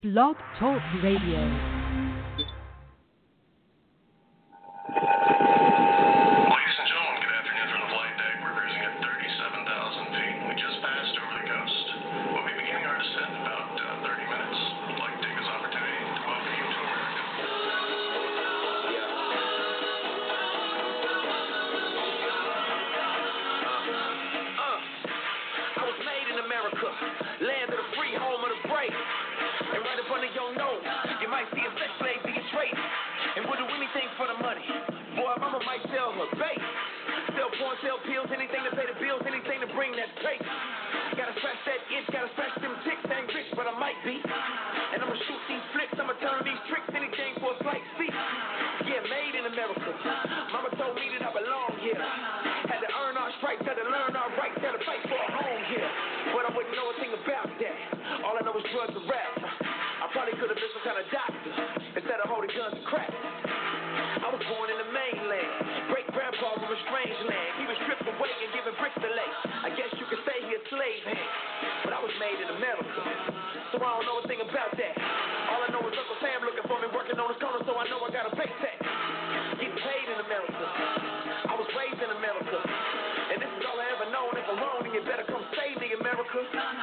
Blog Talk Radio. Ladies and gentlemen, good afternoon from the flight deck. We're cruising at 37,000 feet. We just passed over the coast. We'll be beginning our descent in about 30 minutes. I'd like to take this opportunity to welcome you to America. I was made in America, land of the free, home of the brave. And right in front of your nose, you might see a sex slave being traded. And we'll do anything for the money. Boy, mama might sell her bait. Sell porn, sell pills, anything to pay the bills, anything to bring that pay. Gotta scratch that itch, gotta scratch them ticks. Ain't rich, but I might be. And I'ma shoot these flicks, I'ma turn these tricks, anything for a slight fee. Yeah, made in America. Mama told me that I belong here. Had to earn our stripes, had to learn our rights, had to fight for a home here. But I wouldn't know a thing about that. All I know is drugs and rap. I probably could have been some kind of doctor instead of holding guns and crap. I was born in the mainland. Great grandpa from a strange land. He was stripped away and given bricks to lay. I guess you could say he a slave hand. But I was made in America. So I don't know a thing about that. All I know is Uncle Sam looking for me working on his corner, so I know I gotta pay tax. Get paid in America. I was raised in America. And this is all I ever known. If I'm wrong, then you better come save me, America.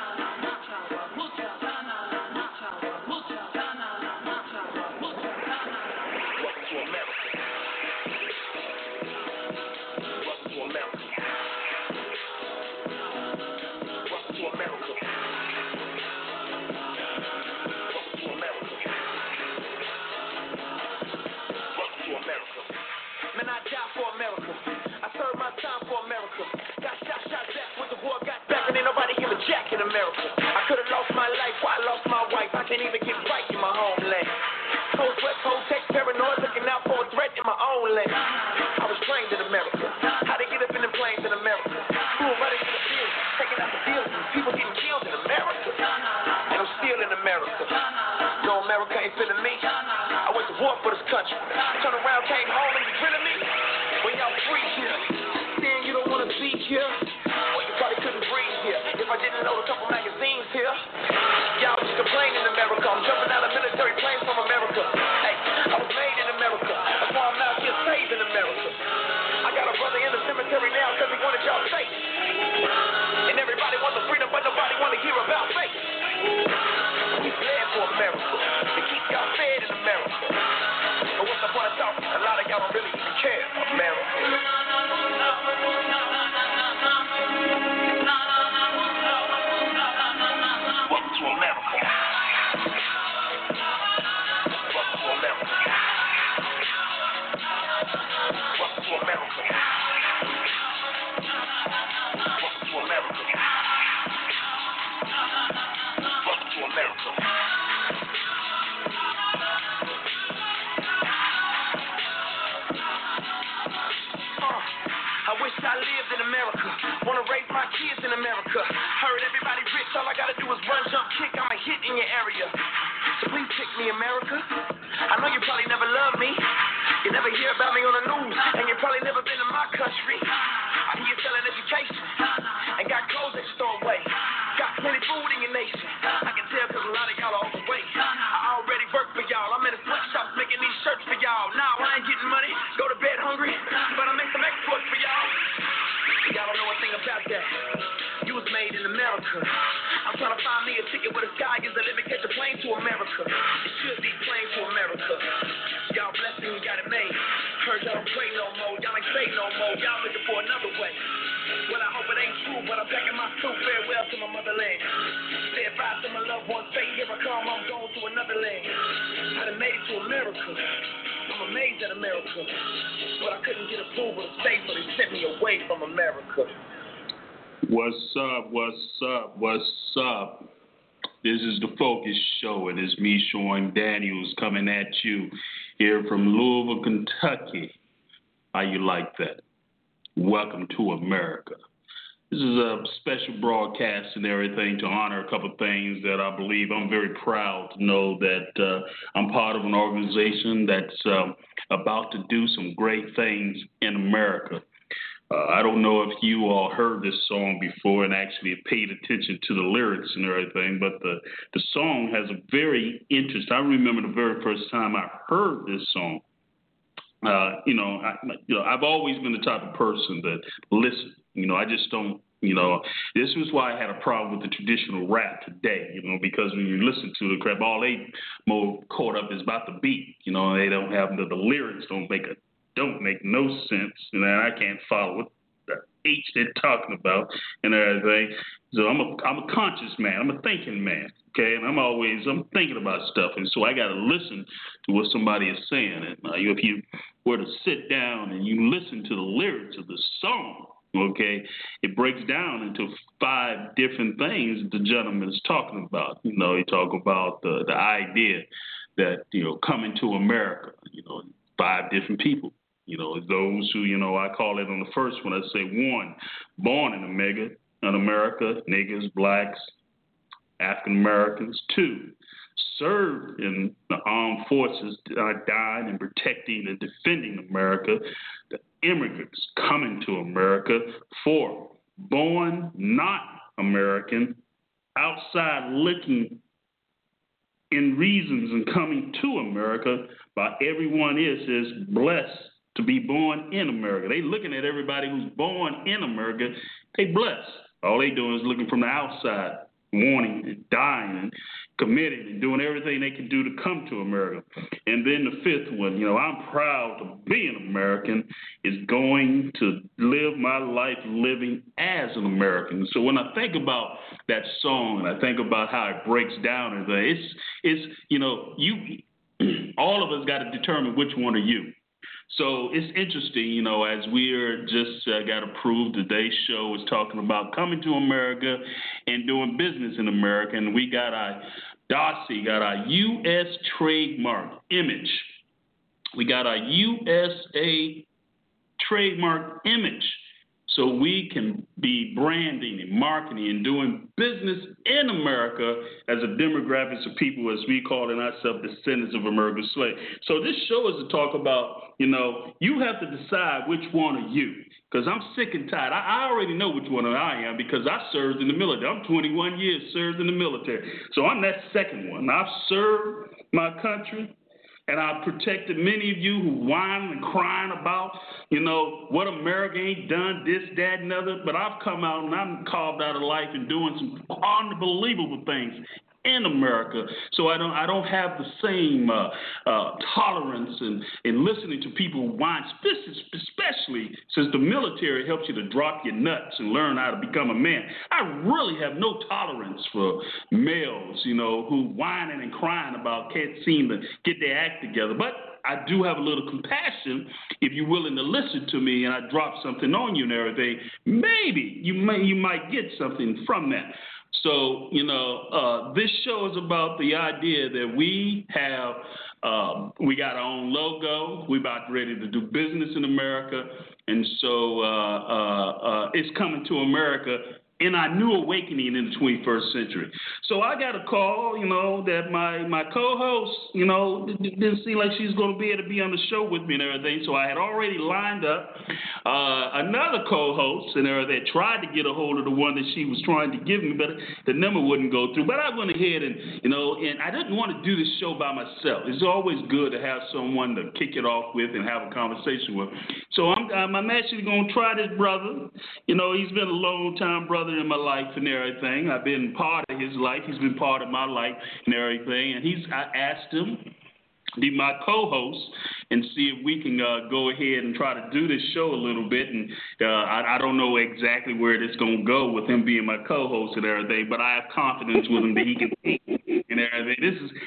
Man, I die for America. I serve my time for America. Got shot back when the war got back, and ain't nobody give a jack in America. I could have lost my life, why I lost my wife. I can't even get right in my homeland. Cold sweat, cold text, paranoid, looking out for a threat in my own land. I was trained in America. How to get up in the planes in America. Flew right into the field, taking out the fields. People getting killed in America. And I'm still in America. No, America ain't feeling me. I went to war for this country. Turned around, came home, and you drilling me? When y'all free here, saying you don't want to be here. Well, you probably couldn't breathe here if I didn't load a couple magazines here. Y'all just complaining in America. I'm jumping out of military planes from America. Hey, I was made in America. That's why I'm out here saving America. I got a brother in the cemetery now because he wanted y'all safe. And everybody wants the freedom, but nobody want to hear about faith. We bled for America to keep y'all fed in America. But what's the point of talking? A lot of y'all don't really even care, America. Welcome to America. Welcome to America. Welcome to America. Welcome to America. Welcome to America. I wish I lived in America. Wanna raise my kids in America. Heard everybody rich, all I gotta do is run, jump, kick. I'm a hit in your area. So please pick me, America. I know you probably never loved me. You never hear about me on the news, and you probably never been in my country. I hear you selling education, and got clothes that store away. Got plenty food in your nation. I can tell cause a lot of y'all are overweight. I already work for y'all. I'm in the sweatshops making these shirts for y'all. Now I ain't getting money, go to bed hungry, but I make some exports for y'all. Y'all don't know a thing about that. You was made in America. I'm trying to find me a ticket where the sky is a limit, catch a plane to America. It should be plane to America. Y'all blessed and you got it made. Heard y'all don't pray no more, y'all ain't say no more. Y'all looking for another way. Well, I hope it ain't true, but I'm packing my suit. Farewell to my motherland. Say bye to my loved ones. Say here I come, I'm going to another land. I done made it to America. I'm amazed at America. But I couldn't get approval to stay, so they sent me away from America. What's up? What's up? What's up? This is the Focus Show, and it's me, Sean Daniels, coming at you here from Louisville, Kentucky. How you like that? Welcome to America. This is a special broadcast and everything to honor a couple of things that I believe. I'm very proud to know that I'm part of an organization that's about to do some great things in America. I don't know if you all heard this song before and actually paid attention to the lyrics and everything, but the song has a very interest. I remember the very first time I heard this song. I've always been the type of person that listen. I just don't. This was why I had a problem with the traditional rap today. Because when you listen to the crap, all they more caught up is about the beat. They don't have the lyrics. Don't make no sense, and I can't follow what the H they're talking about and everything. So I'm a conscious man. I'm a thinking man. Okay, and I'm thinking about stuff, and so I got to listen to what somebody is saying. And if you were to sit down and you listen to the lyrics of the song, okay, it breaks down into 5 different things that the gentleman is talking about. He talk about the idea that coming to America. 5 different people. Those who I call it on the first one. I say 1, born in America, niggas, blacks, African Americans. 2, served in the armed forces, died in protecting and defending America, the immigrants coming to America. 4, born not American, outside looking in reasons and coming to America, but everyone is blessed to be born in America. They looking at everybody who's born in America, they blessed. All they doing is looking from the outside, wanting and dying and committing and doing everything they can do to come to America. And then the 5th one, I'm proud to be an American, is going to live my life living as an American. So when I think about that song and I think about how it breaks down, and it's all of us got to determine which one are you. So it's interesting, as we're just got approved, today's show is talking about coming to America and doing business in America. And we got our DOSI, got our U.S. trademark image. We got our USA trademark image. So we can be branding and marketing and doing business in America as a demographic of people, as we call it ourselves, descendants of America's slaves. So this show is to talk about, you have to decide which one are you. Because I'm sick and tired. I already know which one I am because I served in the military. I'm 21 years served in the military. So I'm that second one. I've served my country. And I've protected many of you who whine and crying about, what America ain't done, this, that, and other. But I've come out and I'm carved out of life and doing some unbelievable things in America. So I don't have the same tolerance in listening to people whine, especially since the military helps you to drop your nuts and learn how to become a man. I really have no tolerance for males, who whining and crying about can't seem to get their act together. But I do have a little compassion if you're willing to listen to me and I drop something on you and everything. Maybe you might get something from that. So, this show is about the idea that we got our own logo. We're about ready to do business in America. And so it's coming to America in our new awakening in the 21st century. So I got a call, that my co-host, didn't seem like she's going to be able to be on the show with me and everything. So I had already lined up another co-host and everything, tried to get a hold of the one that she was trying to give me, but the number wouldn't go through. But I went ahead and, and I didn't want to do this show by myself. It's always good to have someone to kick it off with and have a conversation with. So I'm actually going to try this brother. He's been a long-time brother in my life and everything. I've been part of his life. He's been part of my life and everything. And I asked him to be my co-host and see if we can go ahead and try to do this show a little bit. And I don't know exactly where it's going to go with him being my co-host and everything, but I have confidence with him that he can be and everything. This is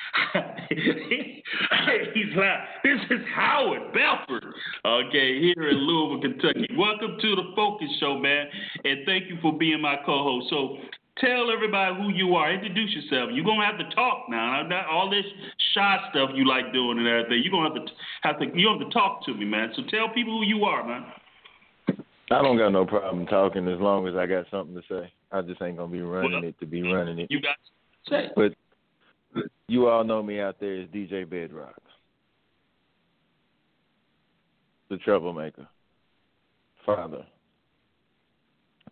he's laughing. This is Howard Belford, okay, here in Louisville, Kentucky. Welcome to the Focus Show, man, and thank you for being my co-host. So tell everybody who you are. Introduce yourself. You're going to have to talk now. Not all this shy stuff you like doing and everything. You're going to have to talk to me, man. So tell people who you are, man. I don't got no problem talking as long as I got something to say. I just ain't going to be running it to be running it. You got to say. But you all know me out there as DJ Bedrock, the troublemaker, father,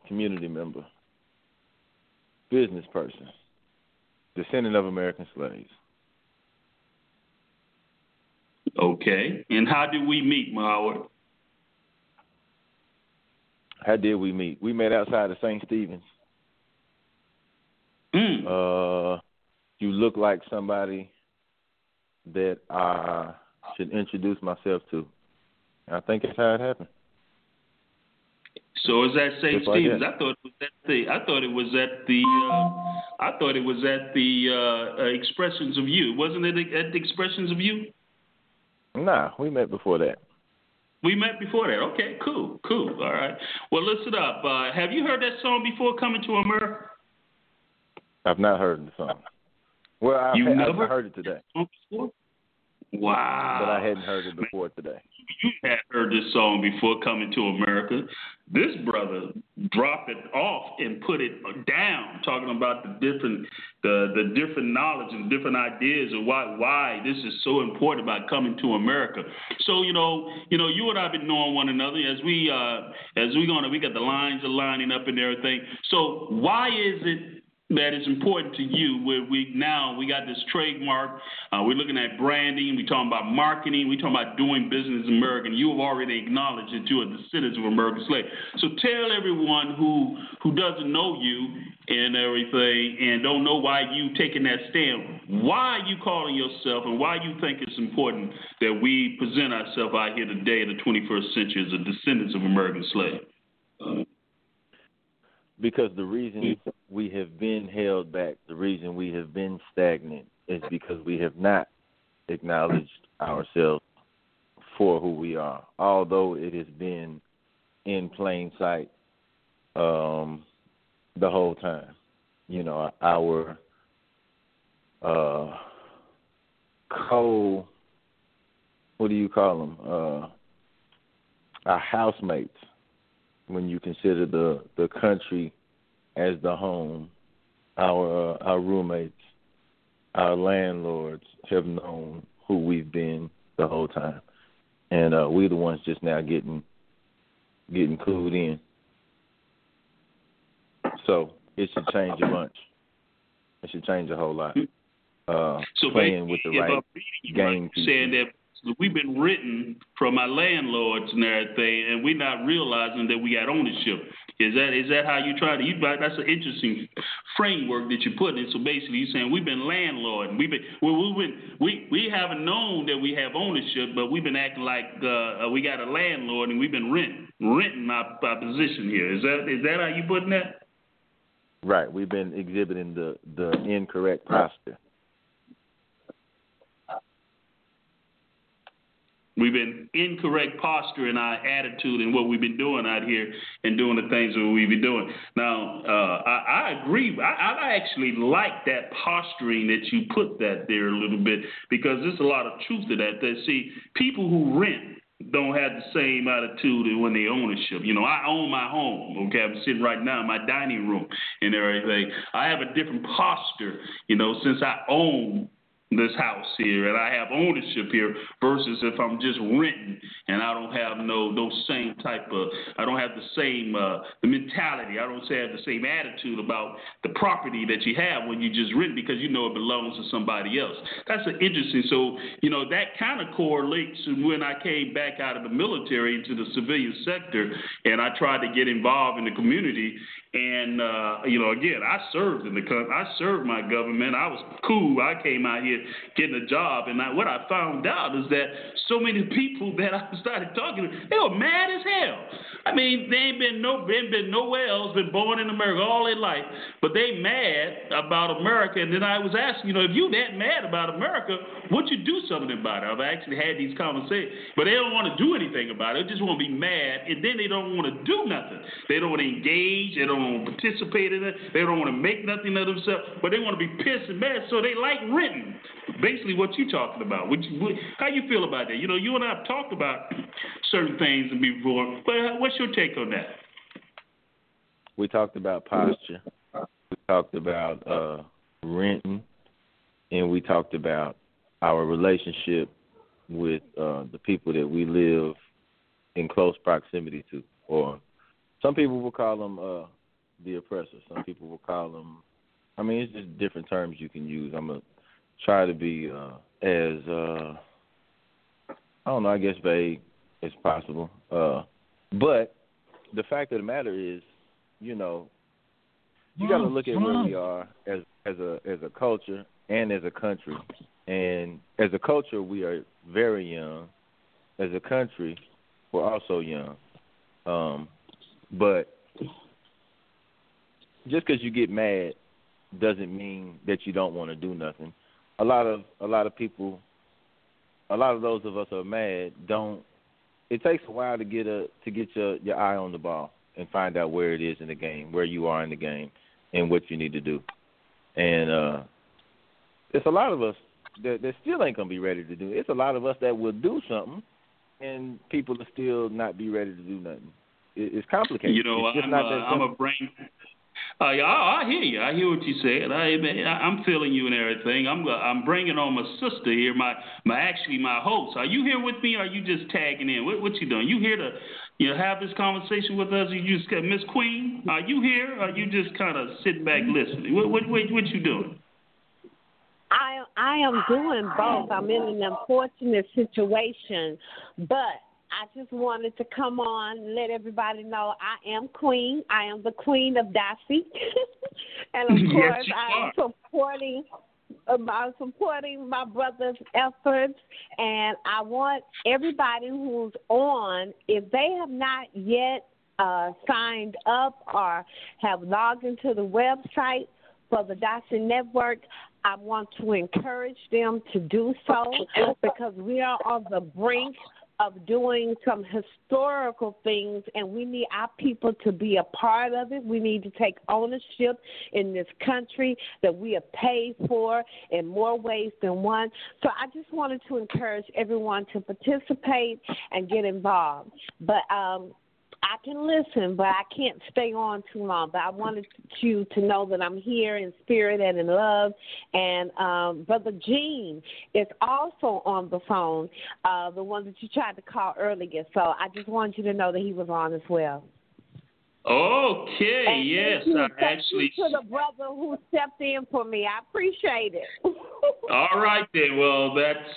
community member, business person, descendant of American slaves. Okay. And how did we meet, Howard? How did we meet? We met outside of St. Stephen's. You look like somebody that I should introduce myself to. I think that's how it happened. So is that St. Just like Stephen's? that. I thought it was at the Expressions of You. Wasn't it at the Expressions of You? Nah, we met before that. We met before that. Okay, cool. All right. Well, listen up. Have you heard that song before, Coming to America? I've not heard the song. Well, I've heard it today. Wow. But I hadn't heard it before today. You had heard this song before, Coming to America. This brother dropped it off and put it down, talking about the different knowledge and different ideas of why this is so important about coming to America. So you and I have been knowing one another we got the lines are lining up and everything. So why is it that is important to you, where we got this trademark, we're looking at branding, we're talking about marketing, we're talking about doing business in America, and you have already acknowledged that you are descendants of American slaves. So tell everyone who doesn't know you and everything and don't know why you taking that stand, why you calling yourself and why you think it's important that we present ourselves out here today in the 21st century as a descendants of American slaves. Because the reason we have been held back, the reason we have been stagnant is because we have not acknowledged ourselves for who we are. Although it has been in plain sight the whole time. Our what do you call them? Our housemates. When you consider the country as the home, our roommates, our landlords have known who we've been the whole time, and we're the ones just now getting clued in. So it should change a bunch. It should change a whole lot. So playing with the right game pieces. Saying that we've been written from our landlords and everything, and we're not realizing that we got ownership. Is that how you try to? That's an interesting framework that you put in. So basically, you're saying we've been landlord. We haven't known that we have ownership, but we've been acting like we got a landlord, and we've been renting our position here. Is that how you putting that? Right. We've been exhibiting the incorrect posture. We've been incorrect posture in our attitude and what we've been doing out here and doing the things that we've been doing. Now, I agree. I actually like that posturing that you put that there a little bit, because there's a lot of truth to that. See, people who rent don't have the same attitude when they ownership. I own my home. Okay, I'm sitting right now in my dining room and everything. I have a different posture, since I own this house here and I have ownership here versus if I'm just renting and I don't have those same type of, I don't have the same the mentality. I don't have the same attitude about the property that you have when you just rent, because it belongs to somebody else. That's interesting. So that kind of correlates to when I came back out of the military into the civilian sector and I tried to get involved in the community. And, again, I served in the country. I served my government. I was cool. I came out here getting a job. And what I found out is that so many people that I started talking to, they were mad as hell. I mean, they ain't been nowhere else, been born in America all their life, but they mad about America. And then I was asking, if you that mad about America, would you do something about it? I've actually had these conversations, but they don't want to do anything about it. They just want to be mad, and then they don't want to do nothing. They don't want to engage. They don't want to participate in it. They don't want to make nothing of themselves, but they want to be pissed and mad, so they like renting. Basically what you're talking about. How you feel about that? You and I have talked about certain things before, but what's your take on that? We talked about posture. We talked about renting, and we talked about our relationship with the people that we live in close proximity to, or some people will call them the oppressor. Some people will call them. I mean, it's just different terms you can use. I'm gonna try to be as I don't know, I guess vague as possible. But the fact of the matter is, you know, you got to look at where we are as a culture and as a country. And as a culture, we are very young. As a country, we're also young. But just because you get mad doesn't mean that you don't want to do nothing. A lot of people, a lot of those of us who are mad don't. It takes a while to get your eye on the ball and find out where it is in the game, where you are in the game, and what you need to do. And it's a lot of us that still ain't gonna be ready to do it. It's a lot of us that will do something, and people will still not be ready to do nothing. It's complicated. You know, I'm a brain. I hear you. I hear what you said. I'm feeling you and everything. I'm bringing on my sister here, my host. Are you here with me? Or are you just tagging in? What you doing? You here to have this conversation with us? You just Miss Queen? Are you here? Or are you just kind of sitting back listening? What you doing? I am doing both. I'm in an unfortunate situation, but I just wanted to come on and let everybody know I am Queen. I am the Queen of Daffy. And, of course, yes, I am supporting my brother's efforts. And I want everybody who's on, if they have not yet signed up or have logged into the website for the Daffy Network, I want to encourage them to do so because we are on the brink of doing some historical things, and we need our people to be a part of it. We need to take ownership in this country that we are paid for in more ways than one. So I just wanted to encourage everyone to participate and get involved. But I can listen, but I can't stay on too long. But I wanted you to know that I'm here in spirit and in love. And Brother Gene is also on the phone, the one that you tried to call earlier. So I just wanted you to know that he was on as well. Okay, and yes, thank you to the brother who stepped in for me. I appreciate it. All right then. Well, that's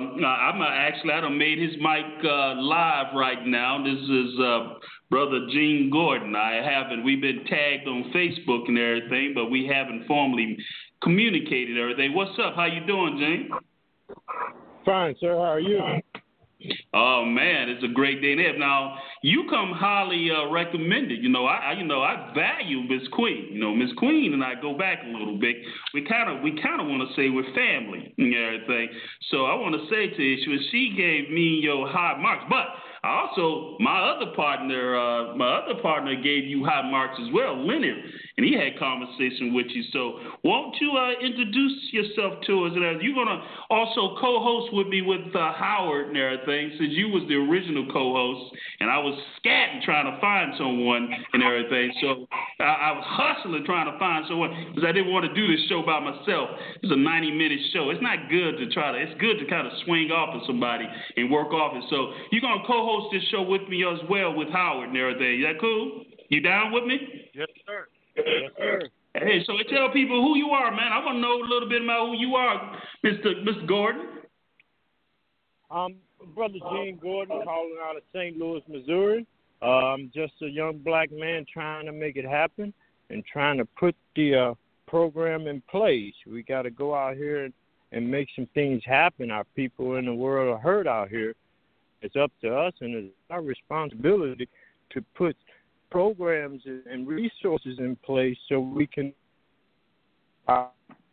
I done made his mic live right now. This is Brother Gene Gordon. We've been tagged on Facebook and everything, but we haven't formally communicated everything. What's up? How you doing, Gene? Fine, sir. How are you? Oh man, it's a great day there. Now you come highly recommended. I value Miss Queen. Miss Queen and I go back a little bit. We kind of want to say we're family and everything. So I want to say to you, she gave me your high marks, but also my other partner gave you high marks as well, Leonard, and he had conversation with you. So won't you introduce yourself to us? And you're gonna also co-host with me with Howard and everything, since you was the original co-host, and I was scatting trying to find someone and everything. So I was hustling trying to find someone because I didn't want to do this show by myself. It's a 90-minute show. It's not good to try to. It's good to kind of swing off of somebody and work off it. So you're gonna co-host this show with me as well with Howard and everything. Is that cool? You down with me? Yes, sir. Yes, sir. Hey, so tell people who you are, man. I want to know a little bit about who you are, Mr. Gordon. Brother Gene Gordon, calling out of St. Louis, Missouri. I'm just a young black man trying to make it happen and trying to put the program in place. We got to go out here and make some things happen. Our people in the world are hurt out here. It's up to us, and it's our responsibility to put programs and resources in place so we can Are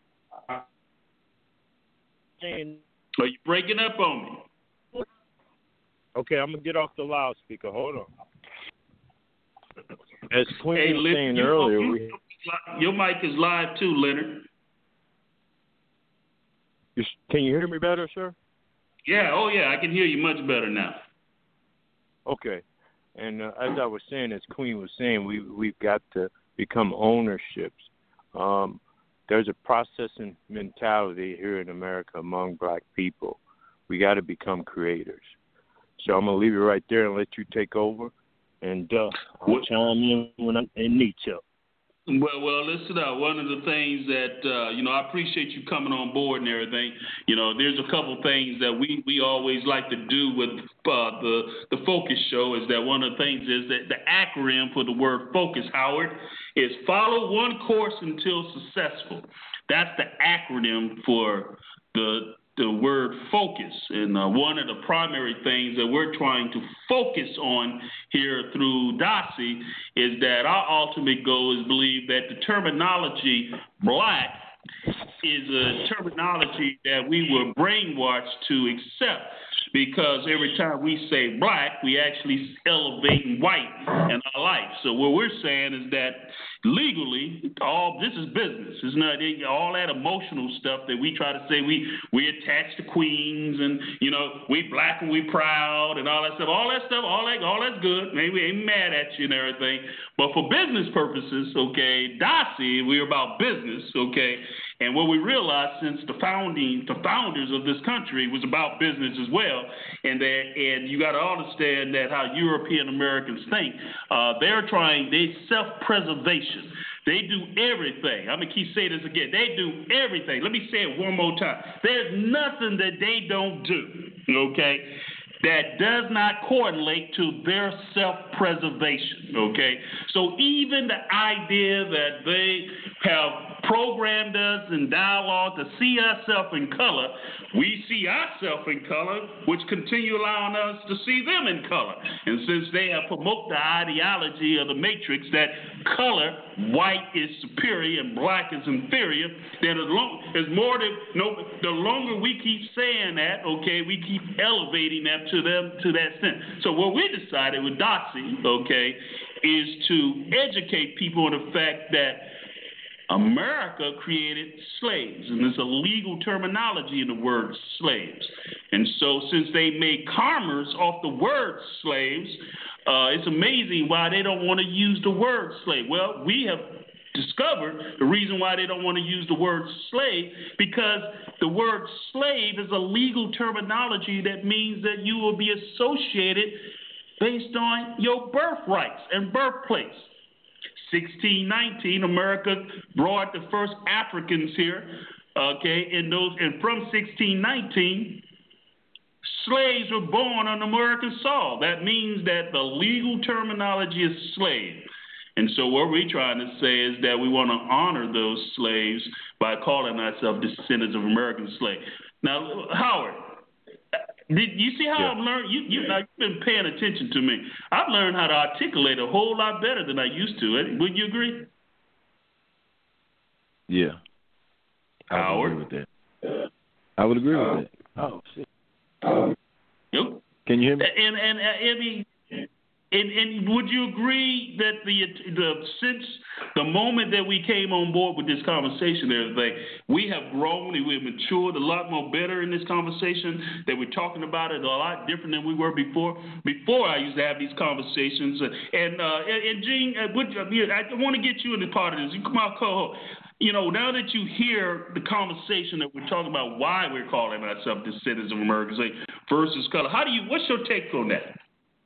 you breaking up on me? Okay, I'm going to get off the loudspeaker. Hold on. As Queen was saying earlier, your mic is live too, Leonard. Can you hear me better, sir? Yeah, I can hear you much better now. Okay. And as I was saying, as Queen was saying, we've got to become ownerships. There's a processing mentality here in America among black people. We got to become creators. So I'm going to leave it right there and let you take over. And I'll chime in when I need help. Well, listen up. One of the things that I appreciate you coming on board and everything. There's a couple things that we always like to do with the Focus Show. Is that one of the things is that the acronym for the word focus, Howard, is follow one course until successful. That's the acronym for the word focus. And one of the primary things that we're trying to focus on here through DASI is that our ultimate goal is believe that the terminology black is a terminology that we were brainwashed to accept, because every time we say black, we actually elevate white in our life. So what we're saying is that legally, this is business. It's not all that emotional stuff that we try to say we attach to queens and we black and we proud and all that stuff. All that's good. Maybe we ain't mad at you and everything. But for business purposes, okay, DASI, we're about business, okay. And what we realized since the founders of this country was about business as well, and you got to understand that how European Americans think, they self-preservation. They do everything. I'm going to keep saying this again. They do everything. Let me say it one more time. There's nothing that they don't do, okay, that does not correlate to their self-preservation, okay? So even the idea that they have programmed us in dialogue to see ourselves in color, we see ourselves in color, which continue allowing us to see them in color. And since they have promoted the ideology of the matrix that color, white is superior and black is inferior, then the longer we keep saying that, okay, we keep elevating that to that extent. So what we decided with DASI, okay, is to educate people on the fact that America created slaves, and there's a legal terminology in the word slaves. And so since they made commerce off the word slaves, it's amazing why they don't want to use the word slave. Well, we have discovered the reason why they don't want to use the word slave, because the word slave is a legal terminology that means that you will be associated based on your birthrights and birthplace. 1619, America brought the first Africans here, okay, and from 1619, slaves were born on American soil. That means that the legal terminology is slave. And so what we're trying to say is that we want to honor those slaves by calling ourselves descendants of American slaves. Now, Howard, did you see how I've learned? You've been paying attention to me. I've learned how to articulate a whole lot better than I used to. Would you agree? Yeah. Howard? I would agree with that. Oh, shit. Yep. Can you hear me? And would you agree that since the moment that we came on board with this conversation and everything, we have grown and we've matured a lot more better in this conversation, that we're talking about it a lot different than we were before? Before I used to have these conversations. And Gene, I want to get you in the part of this. You come out, co-host. Now that you hear the conversation that we're talking about, why we're calling ourselves descendants of American slaves versus color, what's your take on that?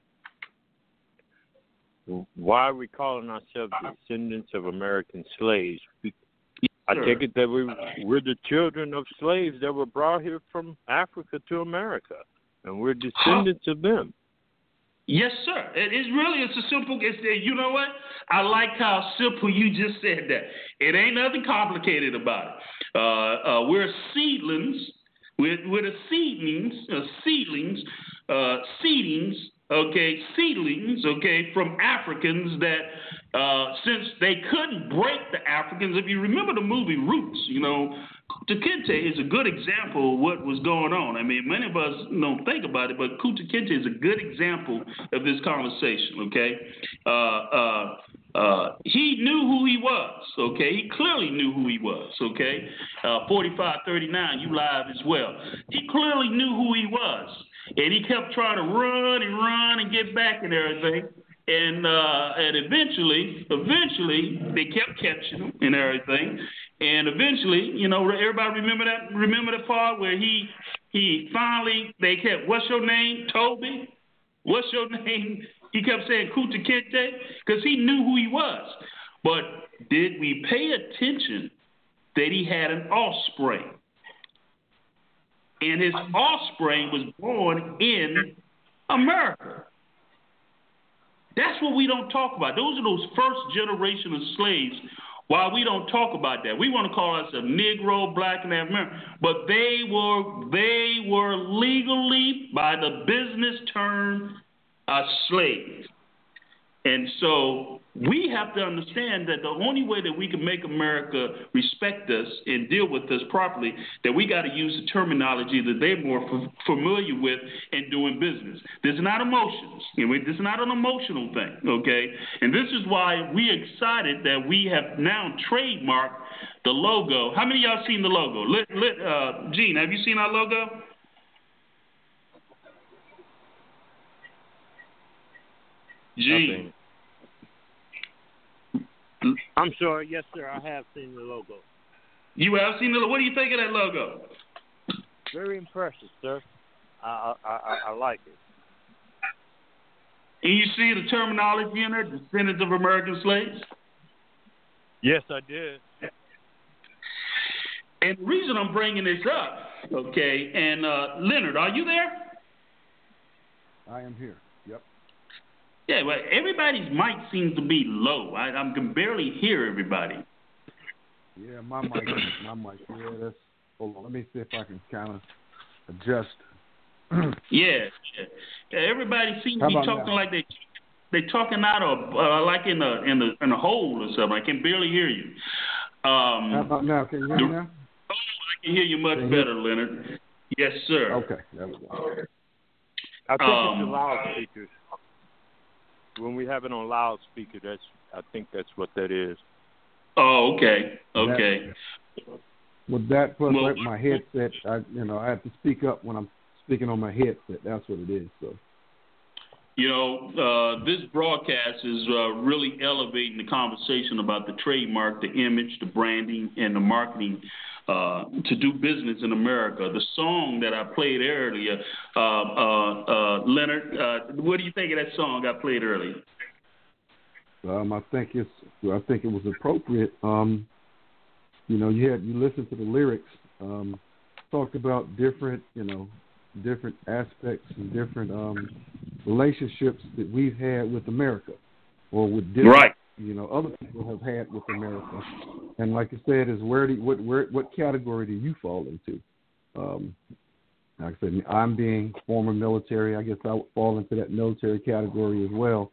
Why are we calling ourselves descendants of American slaves? I take it that we're the children of slaves that were brought here from Africa to America, and we're descendants of them. Yes, sir. It's a simple. You know what? I like how simple you just said that. It ain't nothing complicated about it. We're seedlings. We're the seedlings. Seedlings, from Africans that since they couldn't break the Africans, if you remember the movie Roots, Kunta Kinte is a good example of what was going on. I mean, many of us don't think about it, but Kunta Kinte is a good example of this conversation, okay? He knew who he was, okay? He clearly knew who he was, okay? 4539, you live as well. He clearly knew who he was. And he kept trying to run and get back and everything. And eventually, they kept catching him and everything. And eventually, everybody remember the part where he finally, they kept, what's your name, Toby? What's your name? He kept saying Kunta Kinte because he knew who he was. But did we pay attention that he had an offspring? And his offspring was born in America. That's what we don't talk about. Those are those first generation of slaves. Why we don't talk about that? We want to call us a Negro, Black, and American, but they were legally, by the business term, slaves. And so we have to understand that the only way that we can make America respect us and deal with us properly, that we got to use the terminology that they're more familiar with in doing business. This is not emotions. This is not an emotional thing, okay? And this is why we're excited that we have now trademarked the logo. How many of y'all seen the logo? Gene, have you seen our logo? Gene. I'm sorry. Yes, sir. I have seen the logo. You have seen the logo. What do you think of that logo? Very impressive, sir. I like it. And you see the terminology in there, descendants of American slaves? Yes, I did. And the reason I'm bringing this up, okay, and Leonard, are you there? I am here. Yep. Yeah, well, everybody's mic seems to be low. I can barely hear everybody. Yeah, my mic. Yeah, that's. Hold on. Let me see if I can kind of adjust. Yeah. Everybody seems to be talking like they talking out of like in a hole or something. I can barely hear you. How about now? Can you hear me now? Oh, I can hear you much better, Leonard. Yes, sir. Okay. There we go. I think it's the loudspeakers. When we have it on loudspeaker, I think that's what that is. Oh, okay. With that plus my headset, I have to speak up when I'm speaking on my headset. That's what it is. So. This broadcast is really elevating the conversation about the trademark, the image, the branding, and the marketing to do business in America. The song that I played earlier, Leonard, what do you think of that song I played earlier? I think it was appropriate. You listened to the lyrics, talked about different aspects and different relationships that we've had with America, or with different, other people have had with America. And like I said, is what category do you fall into? Like I said, I'm being former military. I guess I would fall into that military category as well.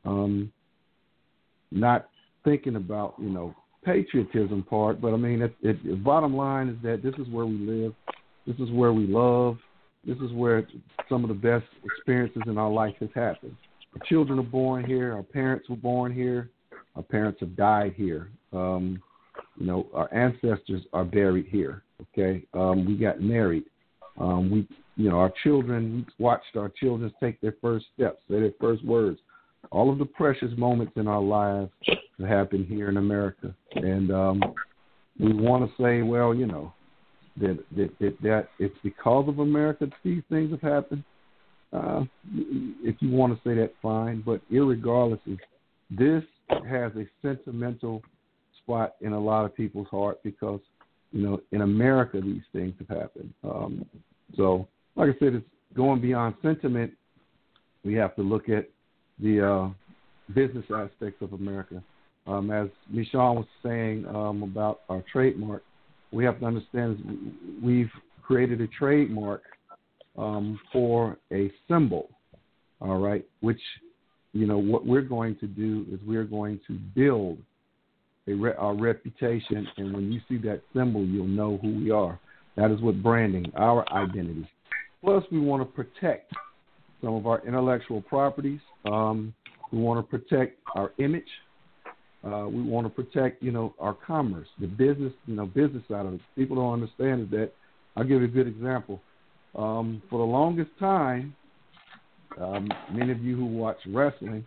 Not thinking about patriotism part, but I mean, the bottom line is that this is where we live, this is where we love, this is where some of the best experiences in our life has happened. Our children are born here, our parents were born here, our parents have died here. Our ancestors are buried here. Okay, we got married. Our children, we watched our children take their first steps, say their first words. All of the precious moments in our lives happen here in America, and we want to say, well, that it's because of America that these things have happened. If you want to say that, fine, but irregardless, this has a sentimental spot in a lot of people's heart because, in America these things have happened. So, like I said, it's going beyond sentiment. We have to look at the business aspects of America. As Michon was saying about our trademark, we have to understand we've created a trademark for a symbol, all right, which, what we're going to do is we're going to build our reputation, and when you see that symbol, you'll know who we are. That is what branding, our identity. Plus, we want to protect some of our intellectual properties. We want to protect our image. We want to protect, our commerce, the business, business side of it. People don't understand is that. I'll give you a good example. For the longest time, many of you who watch wrestling,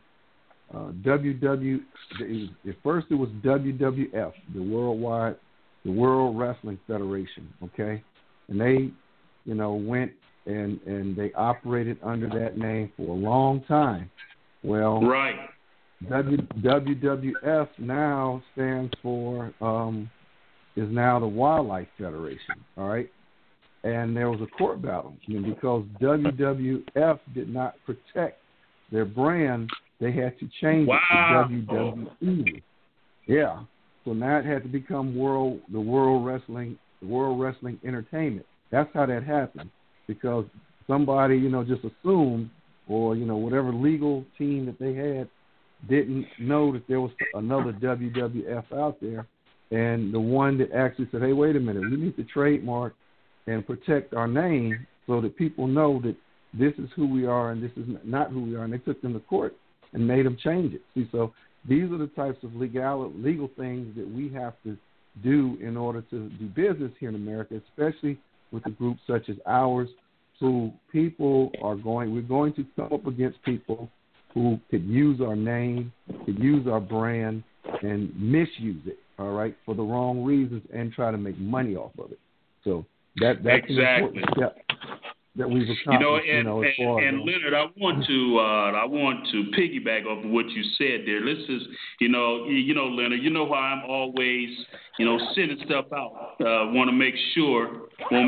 at first it was WWF, the World Wrestling Federation, okay? And they, went and they operated under that name for a long time. Well, right. WWF now stands for is now the Wildlife Federation. All right, and there was a court battle, because WWF did not protect their brand, they had to change it to WWE. Yeah, so now it had to become the World Wrestling Entertainment. That's how that happened, because somebody just assumed, or whatever legal team that they had didn't know that there was another WWF out there, and the one that actually said, hey, wait a minute, we need to trademark and protect our name so that people know that this is who we are and this is not who we are. And they took them to court and made them change it. See, so these are the types of legal things that we have to do in order to do business here in America, especially with a group such as ours, who we're going to come up against people who could use our name, could use our brand, and misuse it, all right, for the wrong reasons and try to make money off of it. So that's exactly an important step that we've accomplished. And Leonard, I want to piggyback off of what you said there. Let's just, Leonard, how I'm always, sending stuff out. Want to make sure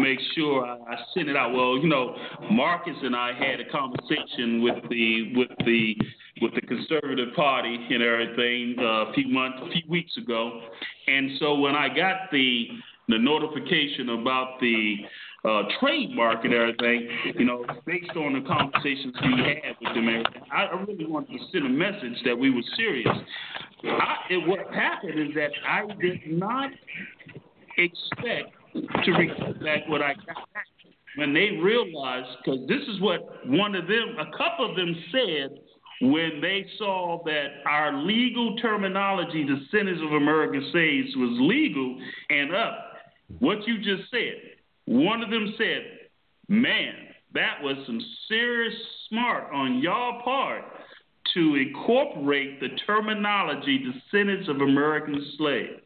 I send it out. Well, Marcus and I had a conversation with the Conservative Party and everything a few weeks ago, and so when I got the notification about the trademark and everything, based on the conversations we had with them, I really wanted to send a message that we were serious. What happened is that I did not expect to receive back what I got back when they realized, because this is what a couple of them said when they saw that our legal terminology, the Senate of America says, was legal and up. What you just said. One of them said, man, that was some serious smart on y'all part to incorporate the terminology descendants of American slaves.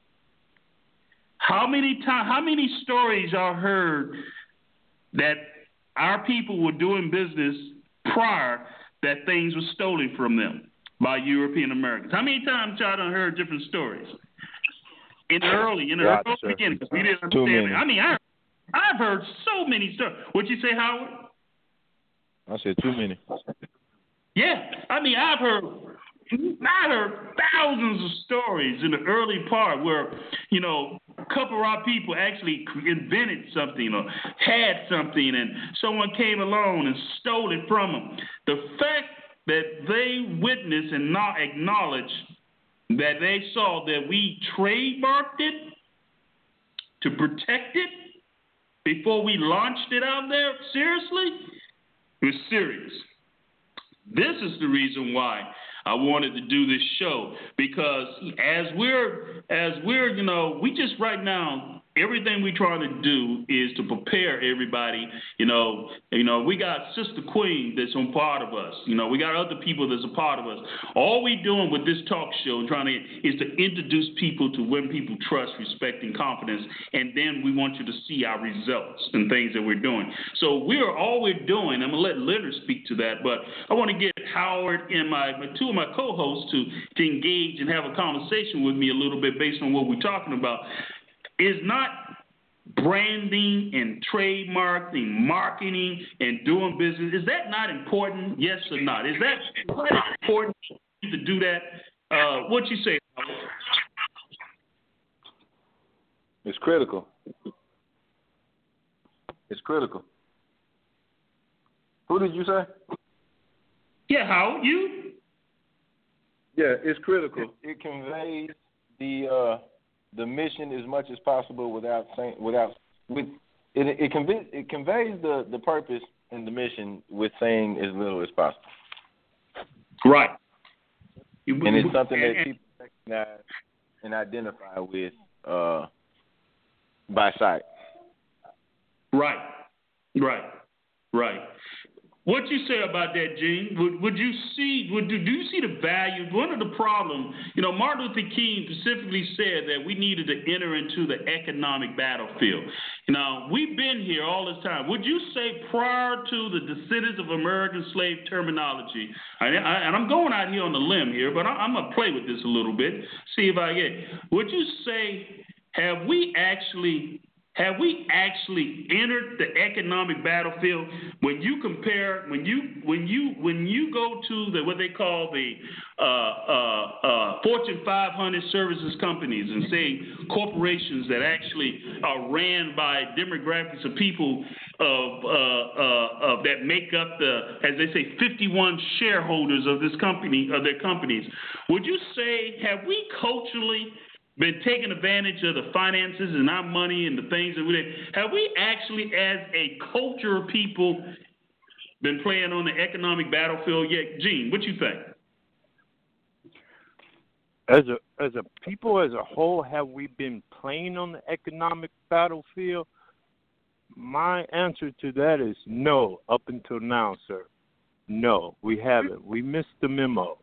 How many stories y'all heard that our people were doing business prior that things were stolen from them by European Americans? How many times y'all done heard different stories? In the early beginning, because we didn't understand it. I mean, I've heard so many stories. What'd you say, Howard? I said too many. Yeah, I mean, I've heard thousands of stories in the early part where, a couple of our people actually invented something or had something, and someone came along and stole it from them. The fact that they witnessed and not acknowledged that they saw that we trademarked it to protect it before we launched it out there, seriously, it was serious. This is the reason why I wanted to do this show, because as we're we just right now, everything we're trying to do is to prepare everybody. We got Sister Queen that's a part of us. We got other people that's a part of us. All we're doing with this talk show is to introduce people to when people trust, respect, and confidence, and then we want you to see our results and things that we're doing. So all we're doing, I'm going to let Leonard speak to that, but I want to get Howard and two of my co-hosts to engage and have a conversation with me a little bit based on what we're talking about. Is not branding and trademarking, marketing and doing business, is that not important? Yes or not? Is that important to do that? What you say, Howard? It's critical. It's critical. Who did you say? Yeah, Howard, you? Yeah, it's critical. It conveys the mission as much as possible it conveys the purpose and the mission with saying as little as possible. Right. And it's something that people recognize and identify with by sight. Right. What you say about that, Gene? Do you see the value? One of the problems, Martin Luther King specifically said that we needed to enter into the economic battlefield. We've been here all this time. Would you say prior to the descendants of American slave terminology, and I'm going out here on the limb here, but I'm going to play with this a little bit, see if I get it. Would you say, have we actually entered the economic battlefield? When you compare, when you go to the what they call the Fortune 500 services companies and say corporations that actually are ran by demographics of people of that make up the, as they say, 51 shareholders of this company, of their companies, would you say, have we culturally been taking advantage of the finances and our money and the things that we did? Have we actually, as a culture of people, been playing on the economic battlefield yet? Gene, what you think? As a people as a whole, have we been playing on the economic battlefield? My answer to that is no, up until now, sir. No, we haven't. We missed the memo.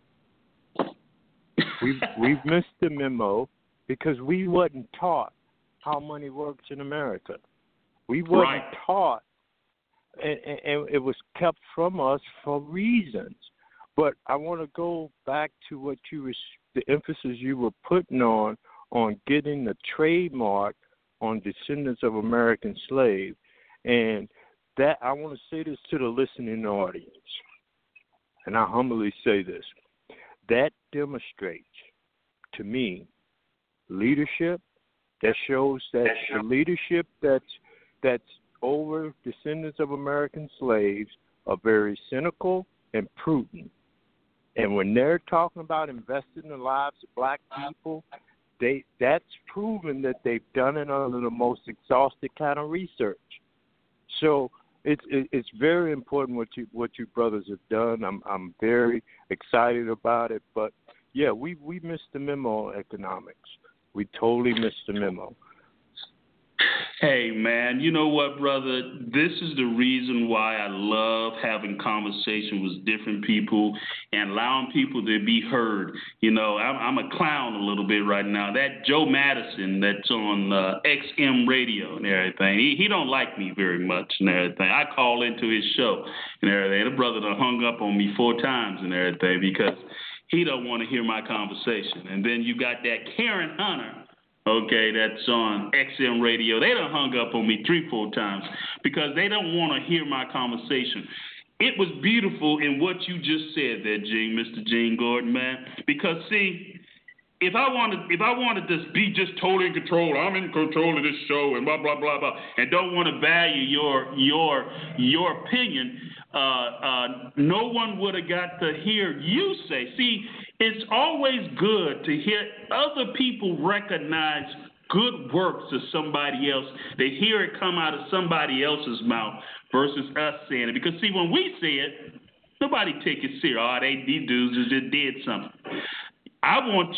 We've missed the memo because we wasn't taught how money works in America. We wasn't taught, and it was kept from us for reasons. But I want to go back to what the emphasis you were putting on getting the trademark on descendants of American slaves. And that I want to say this to the listening audience, and I humbly say this. That demonstrates to me leadership that shows that the leadership that's over descendants of American slaves are very cynical and prudent. And when they're talking about investing in the lives of black people, that's proven that they've done it under the most exhaustive kind of research. So it's very important what you brothers have done. I'm very excited about it. But yeah, we missed the memo on economics. We totally missed the memo. Hey, man, you know what, brother? This is the reason why I love having conversation with different people and allowing people to be heard. I'm a clown a little bit right now. That Joe Madison that's on XM radio and everything, he don't like me very much and everything. I call into his show and everything. The brother done hung up on me 4 times and everything because he don't want to hear my conversation. And then you got that Karen Hunter, okay, that's on XM radio. They done hung up on me 3-4 times because they don't want to hear my conversation. It was beautiful in what you just said there, Mr. Gene Gordon, man. Because see, if I wanted to be just totally in control, I'm in control of this show and blah blah blah blah, and don't want to value your opinion, no one would have got to hear you say. See, it's always good to hear other people recognize good works of somebody else. They hear it come out of somebody else's mouth versus us saying it. Because see, when we say it, nobody take it serious. Oh, these dudes just did something. I want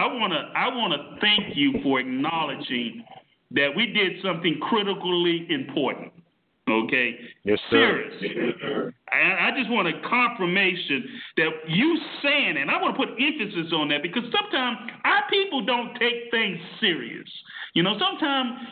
to thank you for acknowledging that we did something critically important. Okay? Yes, sir. Serious. I just want a confirmation that you saying, and I want to put emphasis on that because sometimes our people don't take things serious. Sometimes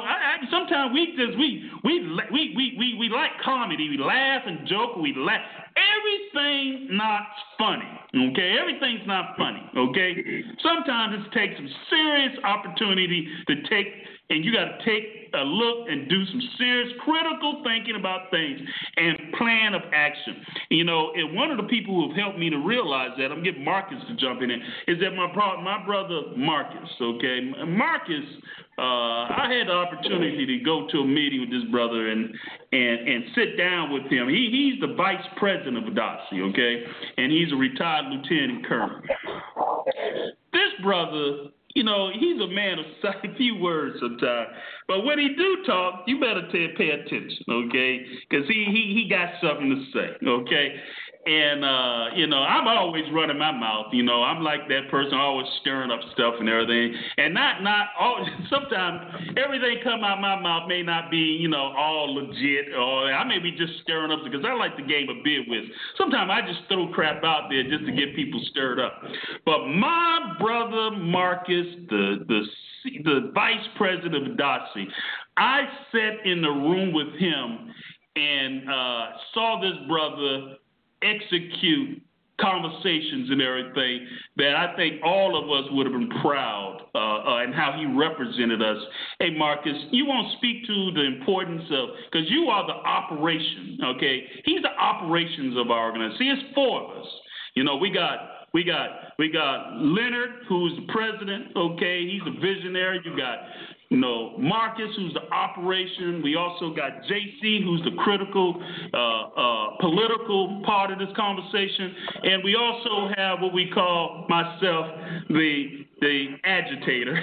we like comedy. We laugh and joke. We laugh. Everything's not funny. Okay, everything's not funny. Okay, sometimes it takes some serious opportunity to take, and you got to take a look and do some serious critical thinking about things and plan of action. And one of the people who have helped me to realize that, I'm getting Marcus to jump in, is that my brother Marcus. Okay, Marcus. I had the opportunity to go to a meeting with this brother and sit down with him. He's the vice president of ADOSI, okay, and he's a retired lieutenant colonel. This brother, he's a man of a few words sometimes, but when he do talk, you better pay attention, okay, because he got something to say, okay. And, I'm always running my mouth. I'm like that person always stirring up stuff and everything. And not all, sometimes everything come out my mouth may not be, all legit. Or I may be just stirring up because I like the game a bit with. Sometimes I just throw crap out there just to get people stirred up. But my brother Marcus, the vice president of DOTC, I sat in the room with him and saw this brother execute conversations and everything that I think all of us would have been proud and how he represented us. Hey, Marcus, you want to speak to the importance of, because you are the operation, okay? He's the operations of our organization. See, it's four of us. We got Leonard, who's the president, okay? He's a visionary. You got Marcus, who's the operation. We also got JC, who's the critical political part of this conversation. And we also have what we call myself, the agitator,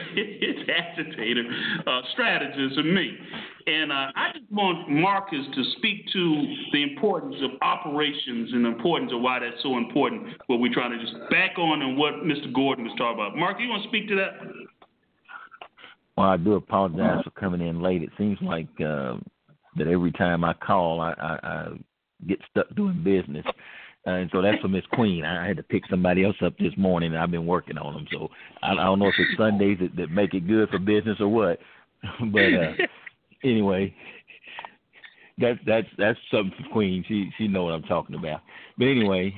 strategist, and me. And I just want Marcus to speak to the importance of operations and the importance of why that's so important, what we're trying to just back on and what Mr. Gordon was talking about. Mark, you want to speak to that? Well, I do apologize for coming in late. It seems like that every time I call, I get stuck doing business. And so that's for Miss Queen. I had to pick somebody else up this morning, and I've been working on them. So I don't know if it's Sundays that make it good for business or what. But anyway, that's something for Queen. She know what I'm talking about. But anyway,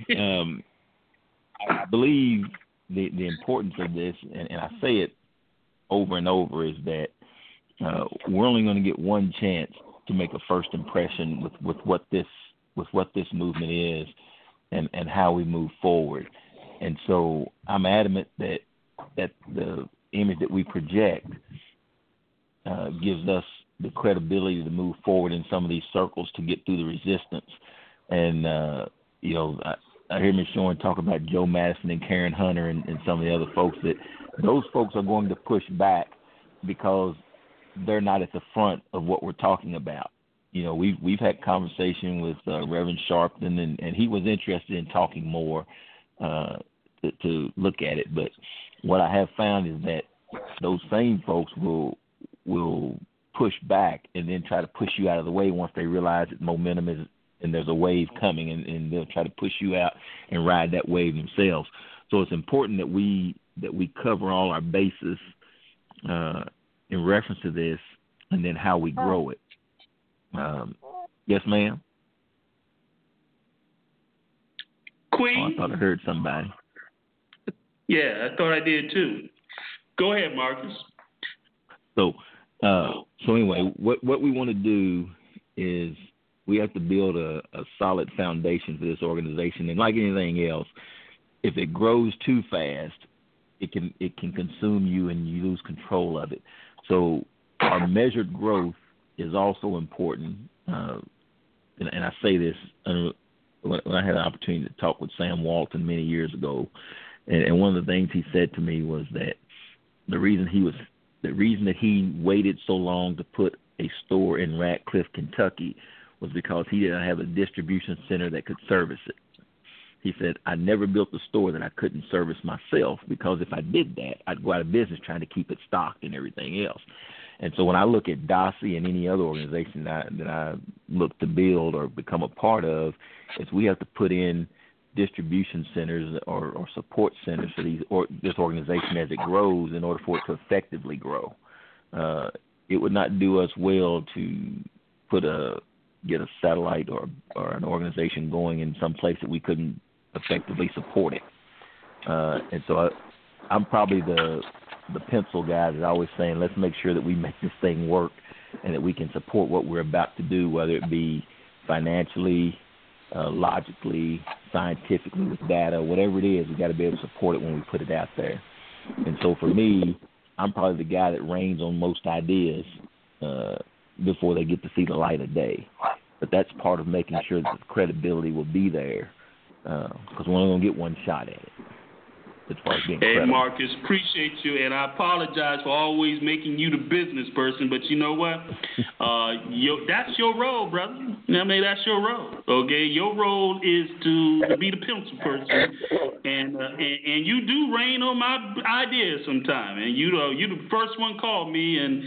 I believe the importance of this, and I say it over and over, is that we're only going to get one chance to make a first impression with what this movement is and how we move forward. And so I'm adamant that the image that we project gives us the credibility to move forward in some of these circles to get through the resistance. And I hear Ms. Shorn talk about Joe Madison and Karen Hunter and some of the other folks, that those folks are going to push back because they're not at the front of what we're talking about. We've had conversation with Reverend Sharpton, and he was interested in talking more to look at it. But what I have found is that those same folks will push back and then try to push you out of the way once they realize that momentum is and there's a wave coming, and they'll try to push you out and ride that wave themselves. So it's important that we cover all our bases in reference to this, and then how we grow it. Yes, ma'am? Queen? Oh, I thought I heard somebody. Yeah, I thought I did too. Go ahead, Marcus. So anyway, what we want to do is we have to build a solid foundation for this organization. And like anything else, if it grows too fast, it can consume you and you lose control of it. So our measured growth is also important. And I say this when I had an opportunity to talk with Sam Walton many years ago. And one of the things he said to me was that the reason that he waited so long to put a store in Ratcliffe, Kentucky, was because he didn't have a distribution center that could service it. He said, I never built a store that I couldn't service myself, because if I did that, I'd go out of business trying to keep it stocked and everything else. And so when I look at DOTC and any other organization that I look to build or become a part of, is we have to put in distribution centers or support centers for this organization as it grows, in order for it to effectively grow. It would not do us well to get a satellite or an organization going in some place that we couldn't effectively support it. And so I'm probably the pencil guy that's always saying, let's make sure that we make this thing work and that we can support what we're about to do, whether it be financially, logically, scientifically, with data, whatever it is. We got to be able to support it when we put it out there. And so for me, I'm probably the guy that reigns on most ideas before they get to see the light of day. But that's part of making sure that the credibility will be there, because we're only going to get one shot at it. as far as being Hey, credible. Marcus, appreciate you, and I apologize for always making you the business person, but you know what? That's your role, brother. I mean, that's your role, okay? Your role is to be the pencil person, and you do rain on my ideas sometime, and you the first one called me, and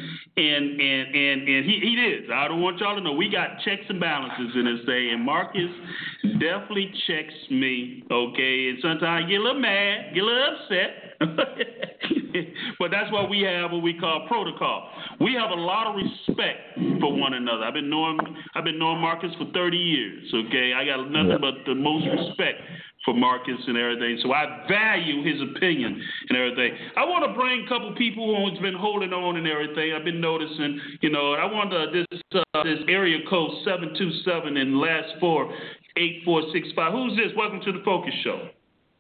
he did. I don't want y'all to know we got checks and balances in this thing, and Marcus definitely checks me, okay? And sometimes I get a little mad, get a little upset, but that's why we have what we call protocol. We have a lot of respect for one another. I've been knowing Marcus for 30 years, okay? I got nothing but the most respect for Marcus and everything, so I value his opinion and everything. I want to bring a couple people who's been holding on and everything. I've been noticing, I want this area code 727 and last 4 8465. Who's this? Welcome to the Focus Show.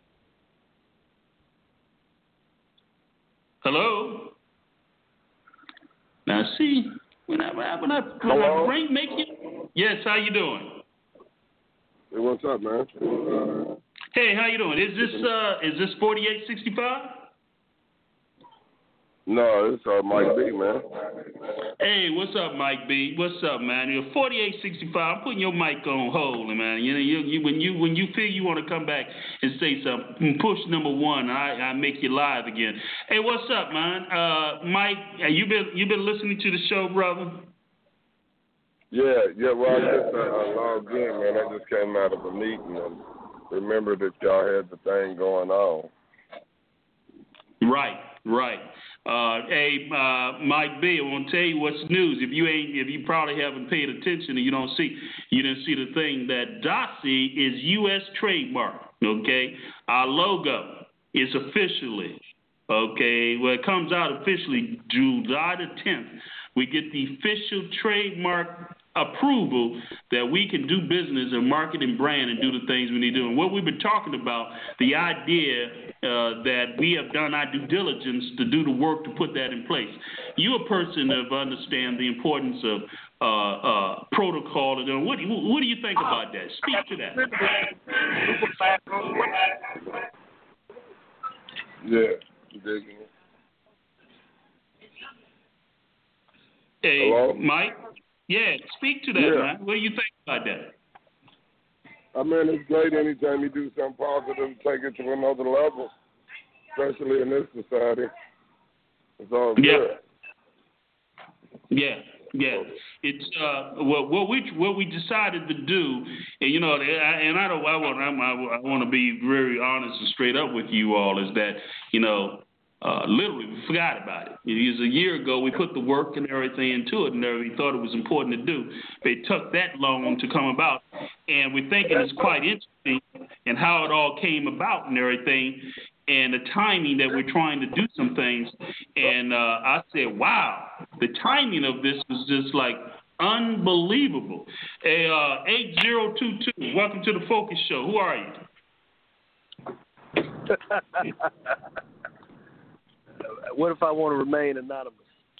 Hello. Now see, when I bring make it. Yes, how you doing? Hey, what's up, man? Hey, how you doing? Is this 4865? No, it's Mike B, man. Hey, what's up, Mike B? What's up, man? You're 4865. I'm putting your mic on hold, man. When you feel you want to come back and say something, push number 1. I make you live again. Hey, what's up, man? Mike, you been listening to the show, brother? Yeah. Well, I just logged in, man. I just came out of a meeting and remembered that y'all had the thing going on. Right. Hey, Mike B, I want to tell you what's news. If you probably haven't paid attention and you didn't see the thing that Doxy is U.S. trademark. Okay, our logo is officially well, it comes out officially July the 10th. We get the official trademark approval that we can do business and market and brand and do the things we need to do. And what we've been talking about, the idea that we have done our due diligence to do the work to put that in place. You're a person that understands the importance of protocol. And what do you think about that? Speak to that. Yeah, digging it. Hey, hello? Mike? Yeah, speak to that, man. What do you think about that? I mean, it's great anytime you do something positive, take it to another level, especially in this society. It's all good. Yeah. It's what we decided to do, and I want to be very honest and straight up with you all, is that literally we forgot about it. It was a year ago. We put the work and everything into it, and we thought it was important to do. It took that long to come about, and we're thinking it's quite interesting and how it all came about and everything, and the timing that we're trying to do some things. And I said, wow, the timing of this was just like unbelievable. Hey, 8022, welcome to the Focus Show. Who are you? What if I want to remain anonymous?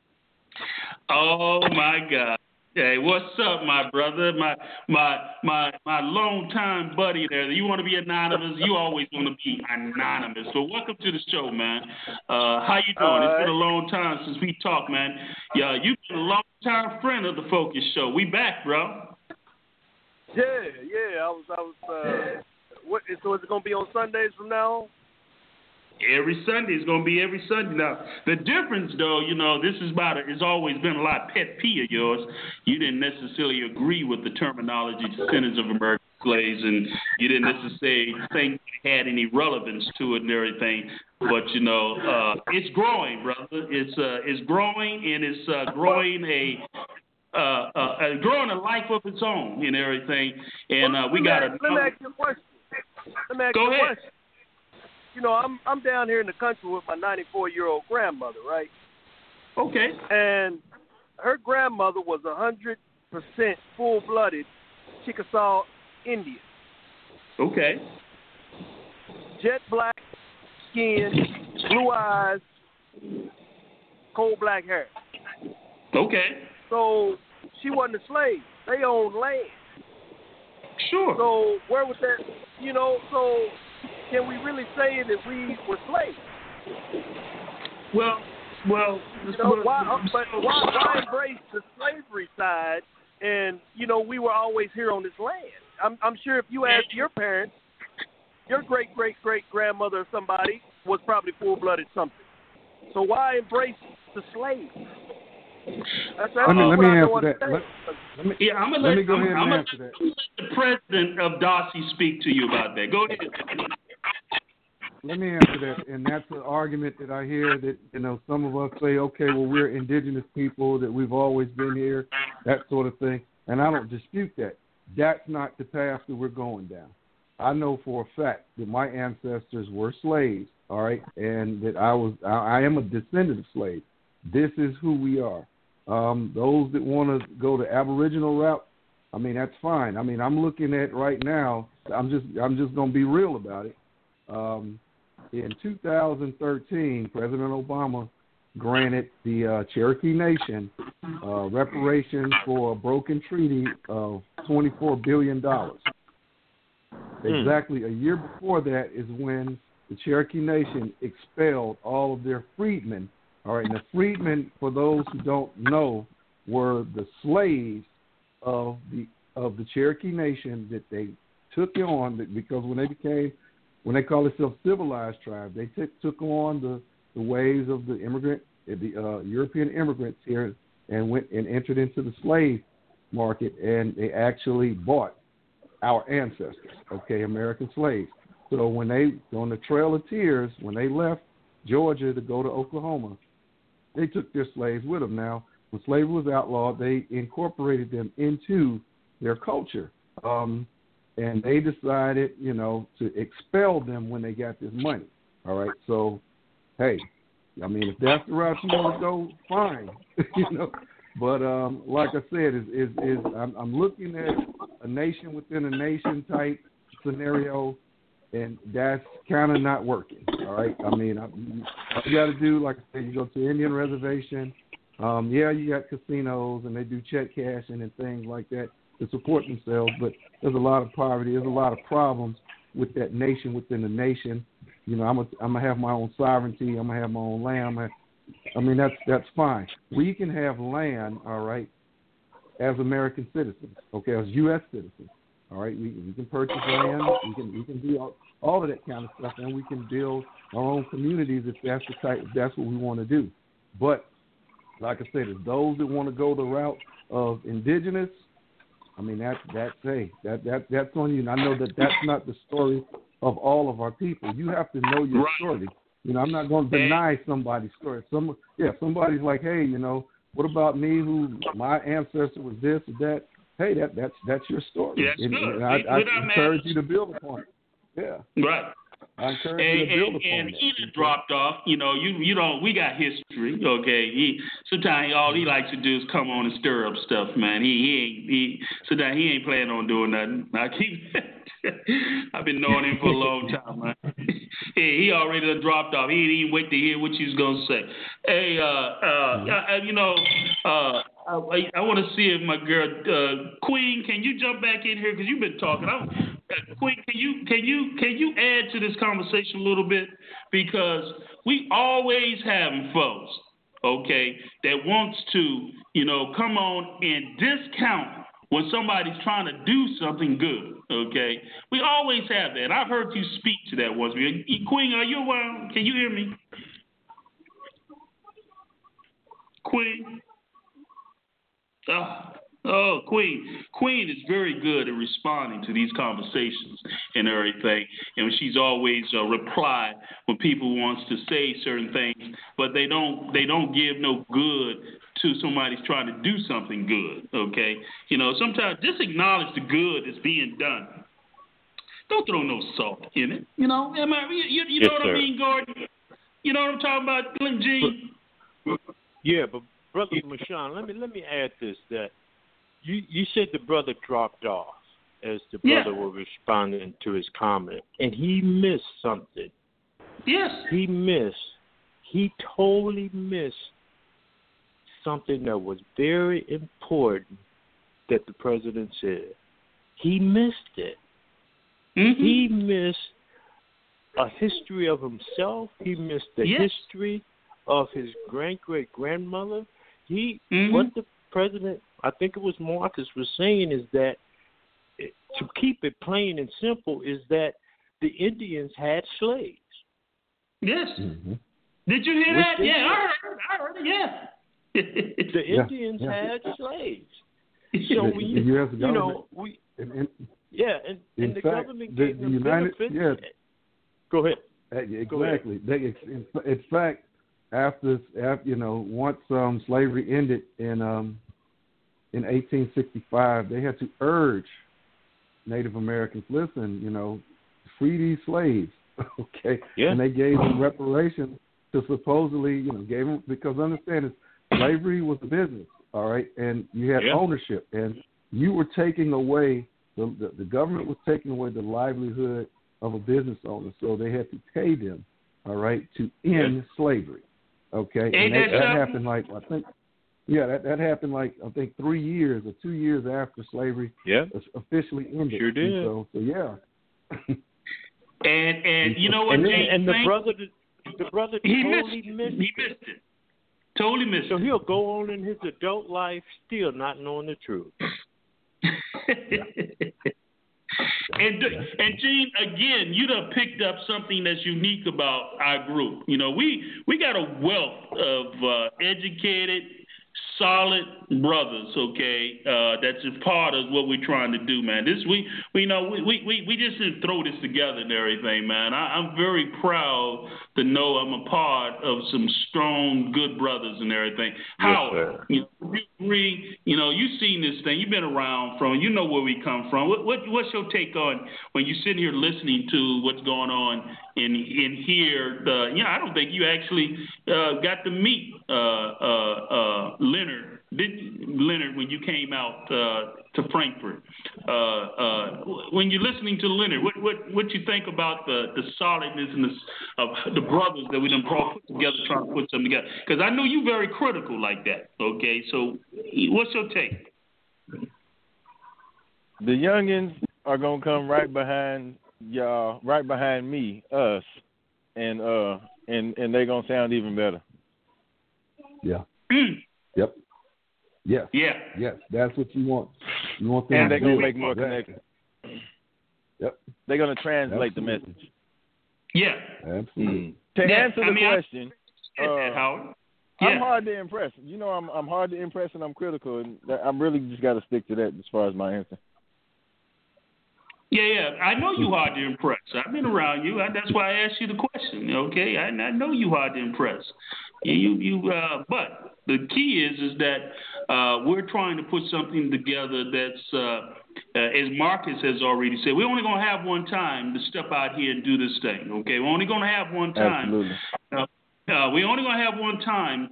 Oh my God! Hey, what's up, my brother? My longtime buddy there. You want to be anonymous? You always want to be anonymous. So welcome to the show, man. How you doing? It's been a long time since we talked, man. Yeah, you've been a long-time friend of the Focus Show. We back, bro. Yeah. I was. So is it gonna be on Sundays from now on? Every Sunday is going to be every Sunday. Now, the difference, though, this is it's always been a lot pet peeve of yours. You didn't necessarily agree with the terminology, descendants of American slaves, and you didn't necessarily think it had any relevance to it and everything. But, it's growing, brother. It's growing, and it's growing growing a life of its own and everything. And we got to... Let me ask you a question. Go ahead. I'm down here in the country with my 94-year-old grandmother, right? Okay. And her grandmother was 100% full-blooded Chickasaw Indian. Okay. Jet black skin, blue eyes, coal black hair. Okay. So she wasn't a slave. They owned land. Sure. So where was that? So can we really say that we were slaves? Well, why embrace the slavery side? And we were always here on this land. I'm sure if you ask your parents, your great grandmother or somebody was probably full-blooded something. So why embrace the slaves? Let me answer that. Let me go ahead and answer that. Let the president of Darcy speak to you about that. Go ahead. Let me answer that, and that's an argument that I hear that some of us say, okay, well, we're indigenous people, that we've always been here, that sort of thing, and I don't dispute that. That's not the path that we're going down. I know for a fact that my ancestors were slaves, all right, and that I am a descendant of slaves. This is who we are. Those that want to go the Aboriginal route, I mean, that's fine. I mean, I'm looking at right now. I'm just going to be real about it. In 2013, President Obama granted the Cherokee Nation reparations for a broken treaty of $24 billion. Exactly a year before that is when the Cherokee Nation expelled all of their freedmen. All right, and the freedmen, for those who don't know, were the slaves of the Cherokee Nation that they took on because when they call themselves civilized tribe, they took on the ways of the European immigrants here and went and entered into the slave market, and they actually bought our ancestors, okay, American slaves. So when on the Trail of Tears, when they left Georgia to go to Oklahoma, they took their slaves with them. Now, when slavery was outlawed, they incorporated them into their culture. And they decided, to expel them when they got this money. All right. So, hey, I mean, if that's the route you want to go, fine. But like I said, I'm looking at a nation within a nation type scenario, and that's kind of not working. All right. I mean, all you got to do, like I said, you go to Indian reservation. You got casinos and they do check cashing and things like that to support themselves, but there's a lot of poverty. There's a lot of problems with that nation within the nation. I'm gonna have my own sovereignty. I'm gonna have my own land. That's fine. We can have land, all right, as American citizens, okay, as U.S. citizens, all right. We can purchase land. We can do all of that kind of stuff, and we can build our own communities if that's what we want to do. But like I said, if those that want to go the route of indigenous, I mean, that's on you. And I know that that's not the story of all of our people. You have to know your story. I'm not going to deny somebody's story. Somebody's like, hey, what about me? Who my ancestor was this or that? Hey, that's your story. Yeah, and I encourage you to build upon it. Yeah. Right. I encourage you to build upon and that. he done dropped off. You don't. We got history. Okay. Sometimes all he likes to do is come on and stir up stuff, man. Sometimes he ain't planning on doing nothing. I've been knowing him for a long time, man. He already done dropped off. He didn't even wait to hear what you was gonna say. Hey, I want to see if my girl Queen, can you jump back in here because you've been talking. Queen, can you add to this conversation a little bit, because we always having folks, okay, that wants to come on and discount when somebody's trying to do something good, okay? We always have that. And I've heard you speak to that once. Queen, are you around? Can you hear me? Queen? Queen is very good at responding to these conversations and everything. And she's always reply when people wants to say certain things, but they don't give no good to somebody's trying to do something good, okay? Sometimes just acknowledge the good that's being done. Don't throw no salt in it, you know what I mean, Gordon? You know what I'm talking about, Glenn G? Yeah, but Brother Mashawn, let me add this, that you said the brother dropped off as the brother was responding to his comment, and he missed something. Yes. He totally missed something that was very important that the president said. He missed it. Mm-hmm. He missed a history of himself. He missed the history of his great-great-grandmother. What the president, I think it was Marcus, was saying is that, to keep it plain and simple, is that the Indians had slaves. Yes. Mm-hmm. Did you hear that? Yeah, I heard it, yeah. The Indians had slaves. So and the government gave them benefits. Go ahead. Exactly. In fact, after once slavery ended in 1865, they had to urge Native Americans, listen, free these slaves, okay? Yeah. And they gave them reparations to supposedly, gave them, because understand slavery was a business, all right, and you had ownership, and you were taking away the government was taking away the livelihood of a business owner, so they had to pay them, all right, to end slavery, okay? And that happened that happened I think 3 years or 2 years after slavery officially ended. Sure did. So yeah. and you know what, the brother he totally missed it. Totally missed it. So he'll go on in his adult life still not knowing the truth. And Gene, again, you done picked up something that's unique about our group. We got a wealth of educated, solid brothers, okay, that's a part of what we're trying to do, man. We just didn't throw this together and everything, man. I'm very proud to know I'm a part of some strong, good brothers and everything. Howard, you agree? You've seen this thing. You've been around you know where we come from. What's your take on when you're sitting here listening to what's going on in here? I don't think you actually got to meet Leonard when you came out to Frankfurt. When you're listening to Leonard, what you think about the solidness and of the brothers that we done put together, trying to put something together? Because I know you're very critical like that. Okay, so what's your take? The youngins are gonna come right behind y'all, right behind me, us, and they're gonna sound even better. Yeah. Yep. Yes. Yeah. Yes. That's what you want. You want them and they're gonna make more connections. Yep. They're gonna translate the message. Yeah. Absolutely. To answer the question, Howard. I'm hard to impress. I'm hard to impress, and I'm critical, and I'm really just got to stick to that as far as my answer. Yeah. I know you hard to impress. I've been around you. That's why I asked you the question. Okay, I know you hard to impress. But the key is that we're trying to put something together that's, as Marcus has already said, we're only going to have one time to step out here and do this thing. Okay, we're only going to have one time. Absolutely. We're only going to have one time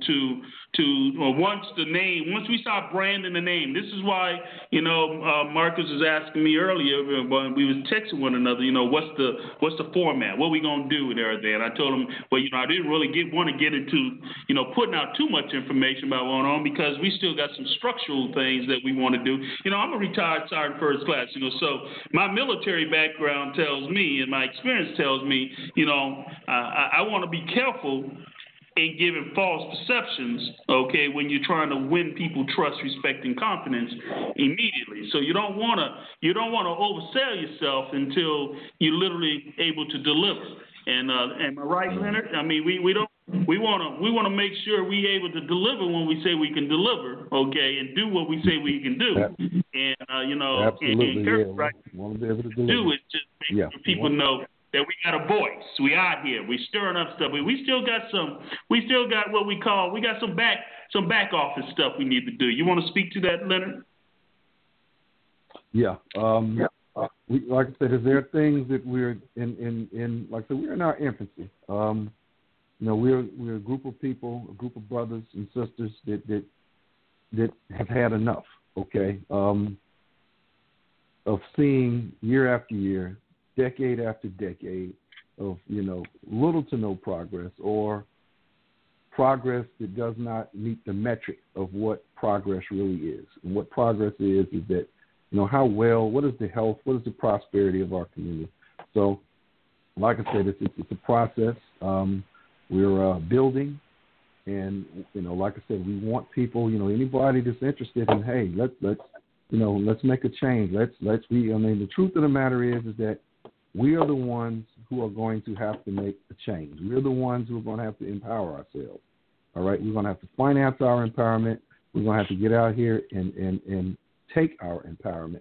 once we start branding the name. This is why, Marcus was asking me earlier when we was texting one another, what's the format? What we going to do with everything? And I told him, well, I didn't really want to get into, putting out too much information about what's going on because we still got some structural things that we want to do. I'm a retired sergeant first class, so my military background tells me and my experience tells me, I want to be careful in giving false perceptions, okay, when you're trying to win people trust, respect, and confidence immediately. So you don't want to oversell yourself until you're literally able to deliver. And am I right, Leonard? I mean, we want to make sure we're able to deliver when we say we can deliver, okay, and do what we say we can do. And absolutely, right, want to be able to deliver. Do is just make sure people know that we got a voice. We out here. We stirring up stuff. We still got what we got some back office stuff we need to do. You want to speak to that, Leonard? Yeah. Like I said, there are things that we're in like I said, we're in our infancy. We're a group of people, a group of brothers and sisters that have had enough, okay, of seeing year after year, decade after decade of, little to no progress or progress that does not meet the metric of what progress really is. And what progress is that, what is the health, what is the prosperity of our community. So like I said, it's a process. We're building, and like I said, we want people. Anybody that's interested in, hey, let's make a change. The truth of the matter is that we are the ones who are going to have to make a change. We're the ones who are going to have to empower ourselves. All right, we're going to have to finance our empowerment. We're going to have to get out here and take our empowerment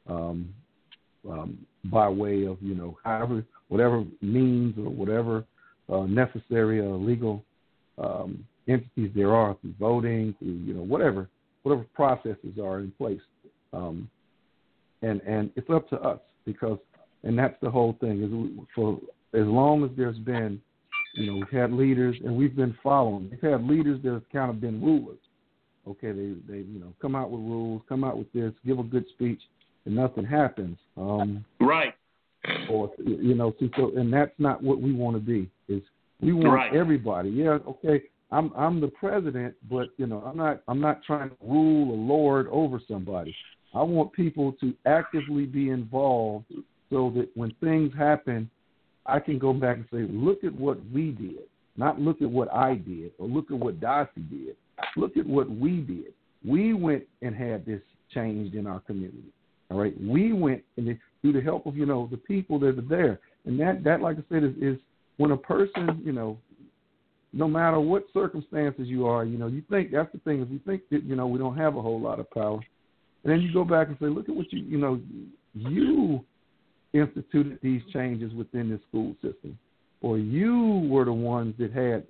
by way of whatever means or whatever necessary legal entities there are, through voting, through whatever processes are in place, and it's up to us and that's the whole thing. Is for as long as there's been, we've had leaders and we've been following. We've had leaders that have kind of been rulers. Okay, they come out with rules, come out with this, give a good speech, and nothing happens. Right. Or and that's not what we want to be. Is we want everybody. Yeah, okay. I'm the president, but I'm not trying to rule or lord over somebody. I want people to actively be involved so that when things happen, I can go back and say, look at what we did, not look at what I did or look at what Darcy did. Look at what we did. We went and had this changed in our community. All right, we went and through the help of the people that are there, and that like I said is when a person no matter what circumstances you are, you think that's the thing is we think that we don't have a whole lot of power, and then you go back and say, look at what you instituted these changes within the school system, or you were the ones that had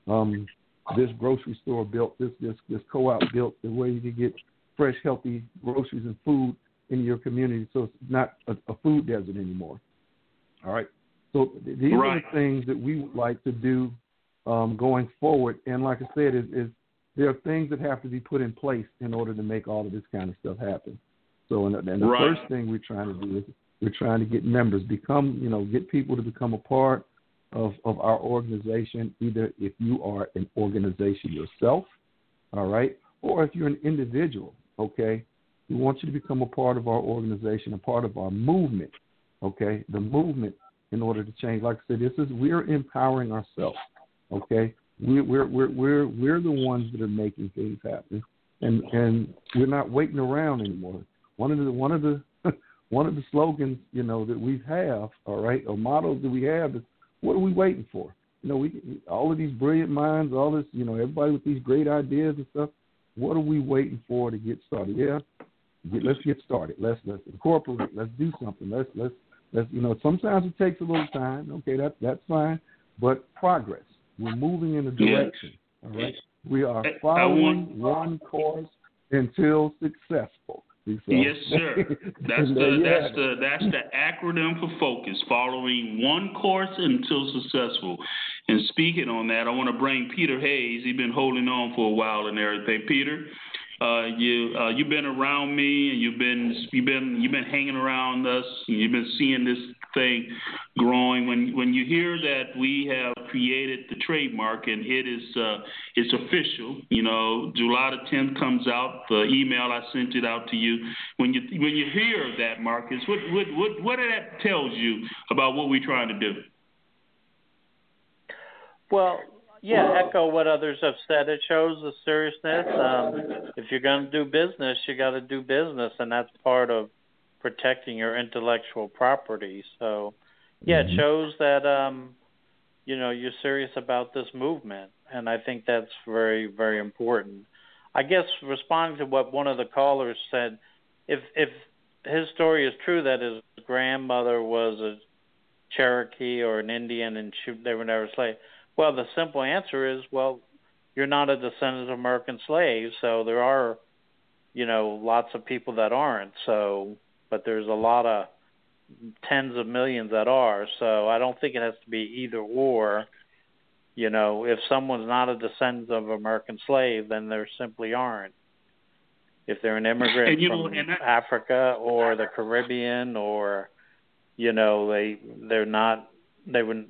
this grocery store built, this co-op built, the way you can get fresh, healthy groceries and food in your community, so it's not a food desert anymore. All right. So these are the things that we would like to do going forward. And like I said, is there are things that have to be put in place in order to make all of this kind of stuff happen. So, and the first thing we're trying to do is we're trying to get members get people to become a part of our organization, either if you are an organization yourself, all right, or if you're an individual, okay. We want you to become a part of our organization, a part of our movement, okay, the movement in order to change. Like I said, we're empowering ourselves, okay. We're the ones that are making things happen, and we're not waiting around anymore. One of the slogans, that we have, all right, or mottos that we have is, what are we waiting for? All of these brilliant minds, all this, everybody with these great ideas and stuff. What are we waiting for to get started? Yeah, let's get started. Let's incorporate. Let's do something. Let's sometimes it takes a little time. Okay, that's fine, but progress. We're moving in a direction. All right, we are following one course until successful. Yes, sir. That's the acronym for FOCUS, following one course until successful. And speaking on that, I want to bring Peter Hayes. He's been holding on for a while and everything. Peter, you've been around me, and you've been hanging around us, and you've been seeing this thing growing. When you hear that we have created the trademark and it's official, July the 10th comes out. The email I sent it out to you. When you hear that, Marcus, what that tells you about what we're trying to do? Well, echo what others have said. It shows the seriousness. If you're going to do business, you got to do business, and that's part of protecting your intellectual property. So, it shows that you're serious about this movement, and I think that's very, very important. I guess responding to what one of the callers said, if his story is true that his grandmother was a Cherokee or an Indian and they were never slaves, well, the simple answer is, you're not a descendant of American slaves, so there are, lots of people that aren't. So, but there's a lot of tens of millions that are. So I don't think it has to be either or. If someone's not a descendant of American slave, then there simply aren't. If they're an immigrant from Africa or the Caribbean, or they're not, they would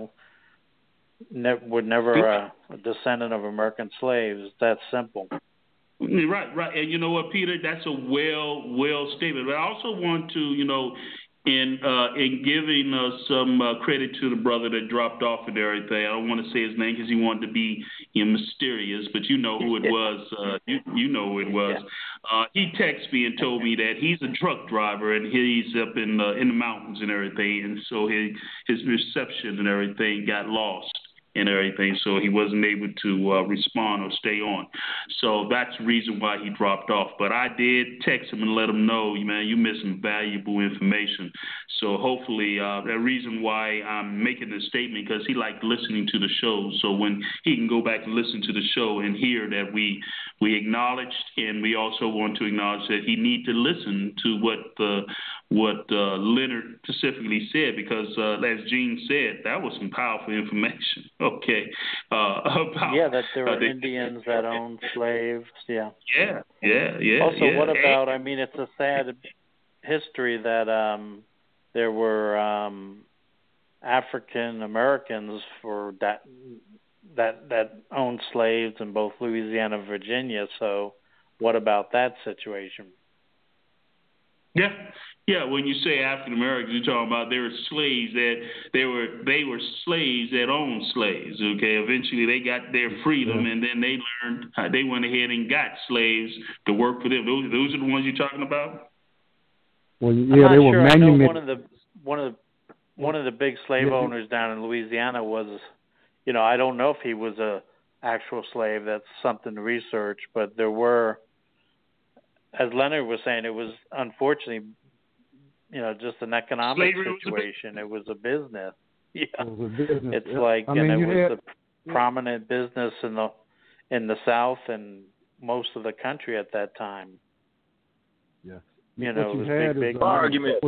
were never a descendant of American slaves. That's simple. Right. And you know what, Peter? That's a well statement. But I also want to, in giving some credit to the brother that dropped off and everything. I don't want to say his name because he wanted to be mysterious, but you know who it was. You know who it was. He texted me and told me that he's a truck driver and he's up in the mountains and everything, and so his reception and everything got lost and everything, so he wasn't able to respond or stay on. So that's the reason why he dropped off. But I did text him and let him know, man, you're missing valuable information. So hopefully the reason why I'm making this statement, because he liked listening to the show. So when he can go back and listen to the show and hear that we acknowledged, and we also want to acknowledge that he need to listen to what Leonard specifically said, because as Gene said, that was some powerful information. Okay, about that there were Indians that owned slaves. Yeah. Also, what about? I mean, it's a sad history that there were African Americans for that owned slaves in both Louisiana and Virginia. So, what about that situation? Yeah. When you say African Americans, you're talking about there were slaves that they were slaves that owned slaves. Okay, eventually they got their freedom, and then they learned they went ahead and got slaves to work for them. Those are the ones you're talking about. Well, yeah, they were manumitted. One of the big slave owners down in Louisiana was, I don't know if he was a actual slave. That's something to research, but there were. As Leonard was saying, it was unfortunately, just an economic situation. It was a business. Yeah, it was a business. It's like, it was a prominent business in the South and most of the country at that time. Yeah, it was big. My argument.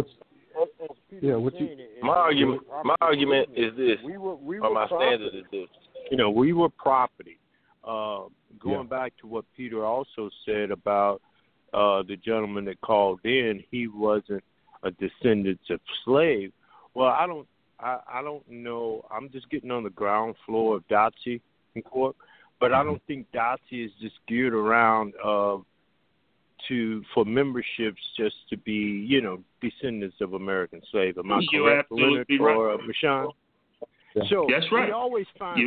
My argument is this. My standard is this. We were property. Going back to what Peter also said about the gentleman that called in, he wasn't a descendant of slave. Well, I don't know. I'm just getting on the ground floor of Dotsie in court, but I don't think Dotsie is just geared around for memberships just to be, descendants of American slave. Am I correct, Leonard or Michon? So that's right. We always find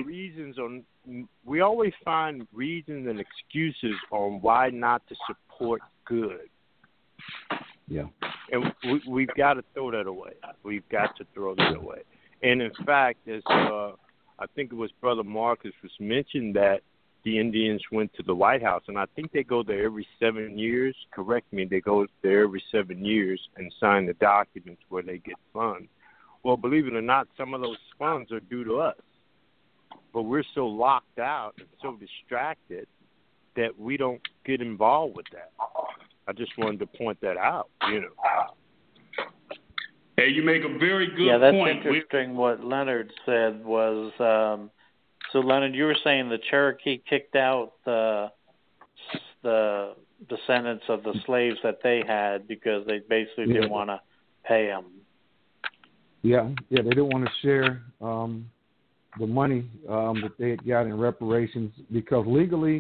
reasons and excuses on why not to support good. Yeah. And we've got to throw that away. We've got to throw that away. And in fact, as I think it was Brother Marcus was mentioned that the Indians went to the White House, and I think they go there every 7 years. Correct me, they go there every 7 years and sign the documents where they get funds. Well, believe it or not, some of those funds are due to us. But we're so locked out and so distracted that we don't get involved with that. I just wanted to point that out, Hey, you make a very good point. Yeah, that's interesting. What Leonard said was, so Leonard, you were saying the Cherokee kicked out the descendants of the slaves that they had because they basically didn't want to pay them. Yeah, they didn't want to share the money that they had got in reparations because legally,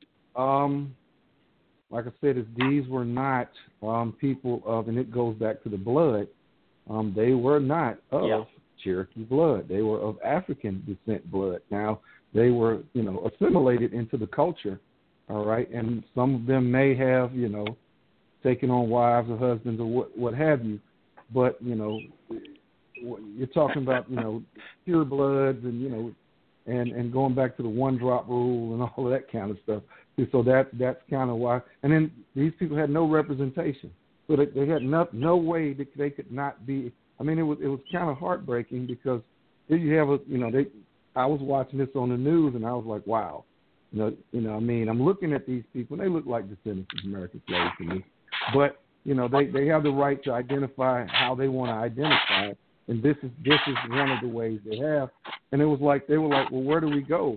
like I said, these were not people of, and it goes back to the blood, they were not of Cherokee blood. They were of African descent blood. Now, they were, assimilated into the culture, all right, and some of them may have, taken on wives or husbands or what have you, but, you're talking about, pure bloods and, and going back to the one drop rule and all of that kind of stuff. So that's kind of why. And then these people had no representation, so they had no way that they could not be. I mean, it was kind of heartbreaking because here you have I was watching this on the news and I was like, wow, I'm looking at these people and they look like descendants of American slaves to me, but they have the right to identify how they want to identify. And this is one of the ways they have. And it was like, they were like, well, where do we go?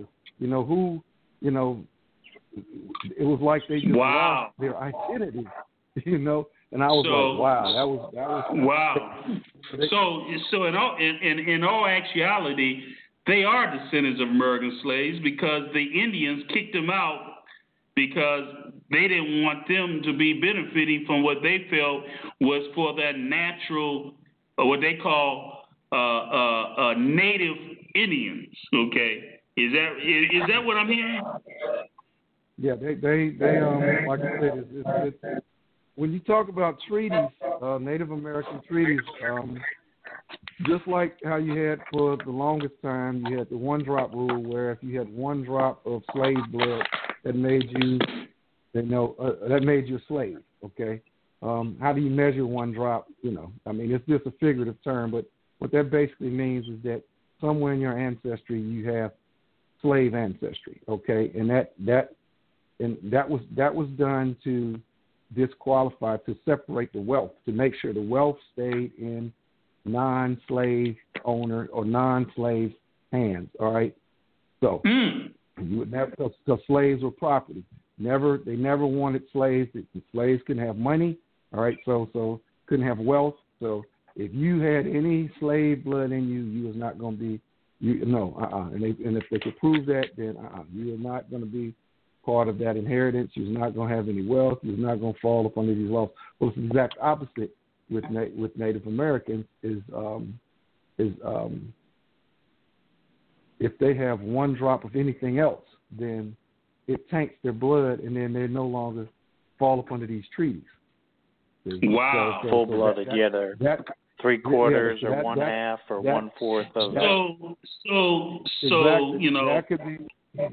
It was like they just lost their identity, and I was like, wow, that was wow. So in all actuality, they are descendants of American slaves because the Indians kicked them out because they didn't want them to be benefiting from what they felt was for their natural what they call native Indians. Okay, is that what I'm hearing? Yeah, they like I said, it's when you talk about treaties, Native American treaties, just like how you had for the longest time, you had the one drop rule, where if you had one drop of slave blood, that made you, that made you a slave. Okay, how do you measure one drop? I mean, it's just a figurative term, but what that basically means is that somewhere in your ancestry you have slave ancestry. Okay, and that was done to disqualify, to separate the wealth, to make sure the wealth stayed in non-slave owner or non-slave hands. All right, so you would never, because slaves were property. They never wanted slaves. Slaves couldn't have money. All right, so couldn't have wealth. So if you had any slave blood in you, you was not going to be And if they could prove that, then you are not going to be part of that inheritance. You're not going to have any wealth. You're not going to fall up under these laws. Well, it's the exact opposite with Native Americans. Is if they have one drop of anything else, then it taints their blood, and then they no longer fall up under these treaties. Wow, full-blooded, they're 3/4 or 1/2 or 1/4 of that. That could be.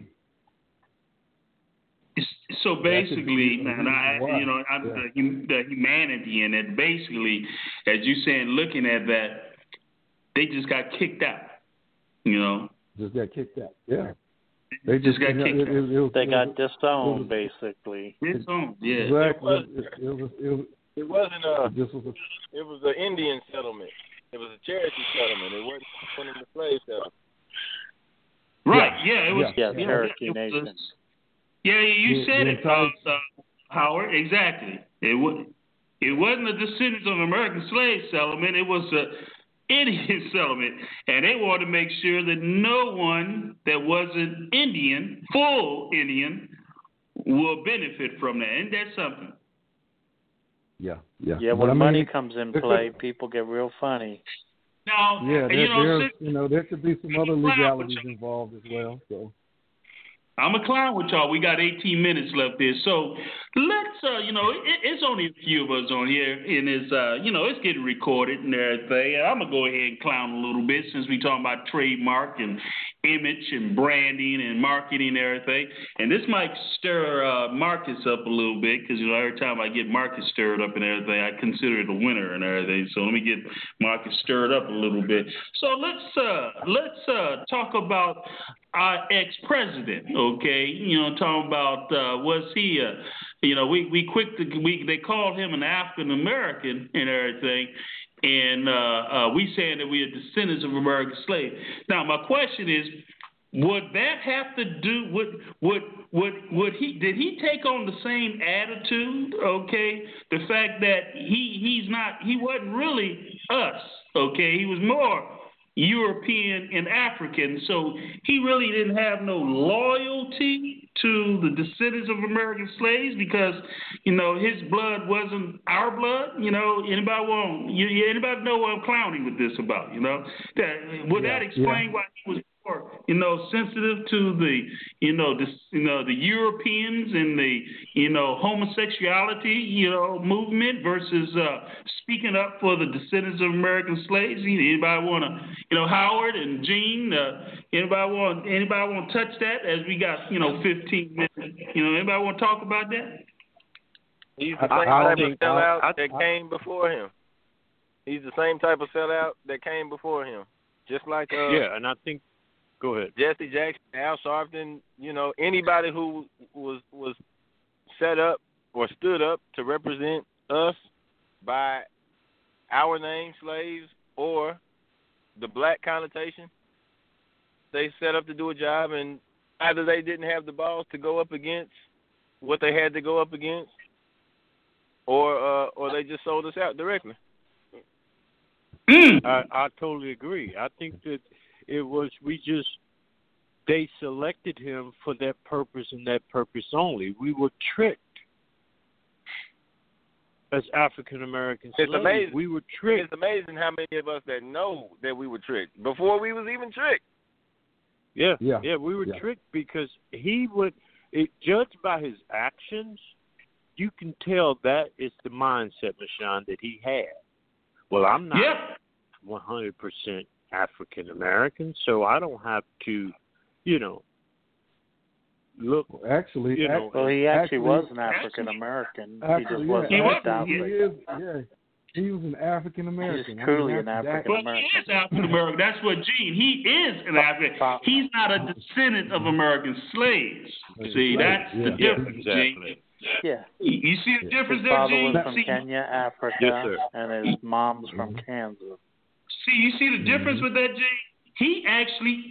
So basically, the humanity in it, basically, as you're saying, looking at that, they just got kicked out. Just got kicked out. Yeah. They just got kicked out. They got disowned, basically. Disowned, yeah. Exactly. It wasn't it was an Indian settlement. It was a Cherokee settlement. It wasn't one of the slave settlements. Right, yeah, it was. Yeah, Cherokee Nation. Yeah, you said it, Howard, exactly. It wasn't the descendants of American slave settlement. It was a Indian settlement, and they wanted to make sure that no one that wasn't Indian, full Indian, will benefit from that. Isn't that something? Yeah. Yeah, when money comes in play, people get real funny. Now, there could be some other legalities involved as well. So I'm a clown with y'all. We got 18 minutes left there, so let's it's only a few of us on here, and it's it's getting recorded and everything. And I'm gonna go ahead and clown a little bit since we talking about trademark and image and branding and marketing and everything. And this might stir Marcus up a little bit, because every time I get Marcus stirred up and everything, I consider it a winner and everything. So let me get Marcus stirred up a little bit. So let's talk about our ex-president. Okay, talking about was he? They called him an African American and everything. And we saying that we are descendants of American slaves. Now, my question is, would that have to do did he take on the same attitude? Okay, the fact that he wasn't really us. Okay, he was more European and African, so he really didn't have no loyalty to the descendants of American slaves, because his blood wasn't our blood. Anybody know what I'm clowning with this about? That explain why he was more sensitive to the the Europeans and the homosexuality movement versus speaking up for the descendants of American slaves? Anybody want to Howard and Gene? Anybody want to touch that? As we got 15 minutes. Anybody want to talk about that? He's the same type of sellout that came before him. He's the same type of sellout that came before him. Just like and I think. Go ahead. Jesse Jackson, Al Sharpton, anybody who was set up or stood up to represent us by our name, slaves, or the black connotation, they set up to do a job, and either they didn't have the balls to go up against what they had to go up against, or they just sold us out directly. I totally agree. I think that it was they selected him for that purpose and that purpose only. We were tricked. as African American slaves. It's amazing. We were tricked. It's amazing how many of us that know that we were tricked before we was even tricked. Yeah, we were tricked because he would. Judged by his actions, you can tell that is the mindset, Mashawn, that he had. Well, I'm not 100% African American, so I don't have to, look. Well, actually, he actually was an African American. He just wasn't he was an African American. He's truly an African American. Well, he is African American. That's what Gene. He is an African. He's not a descendant of American slaves. See, that's the difference, exactly. Gene. Yeah. You see the difference his there, father Gene? was from Kenya, Africa, and his mom's from Kansas. See, you see the difference with that, Gene? He actually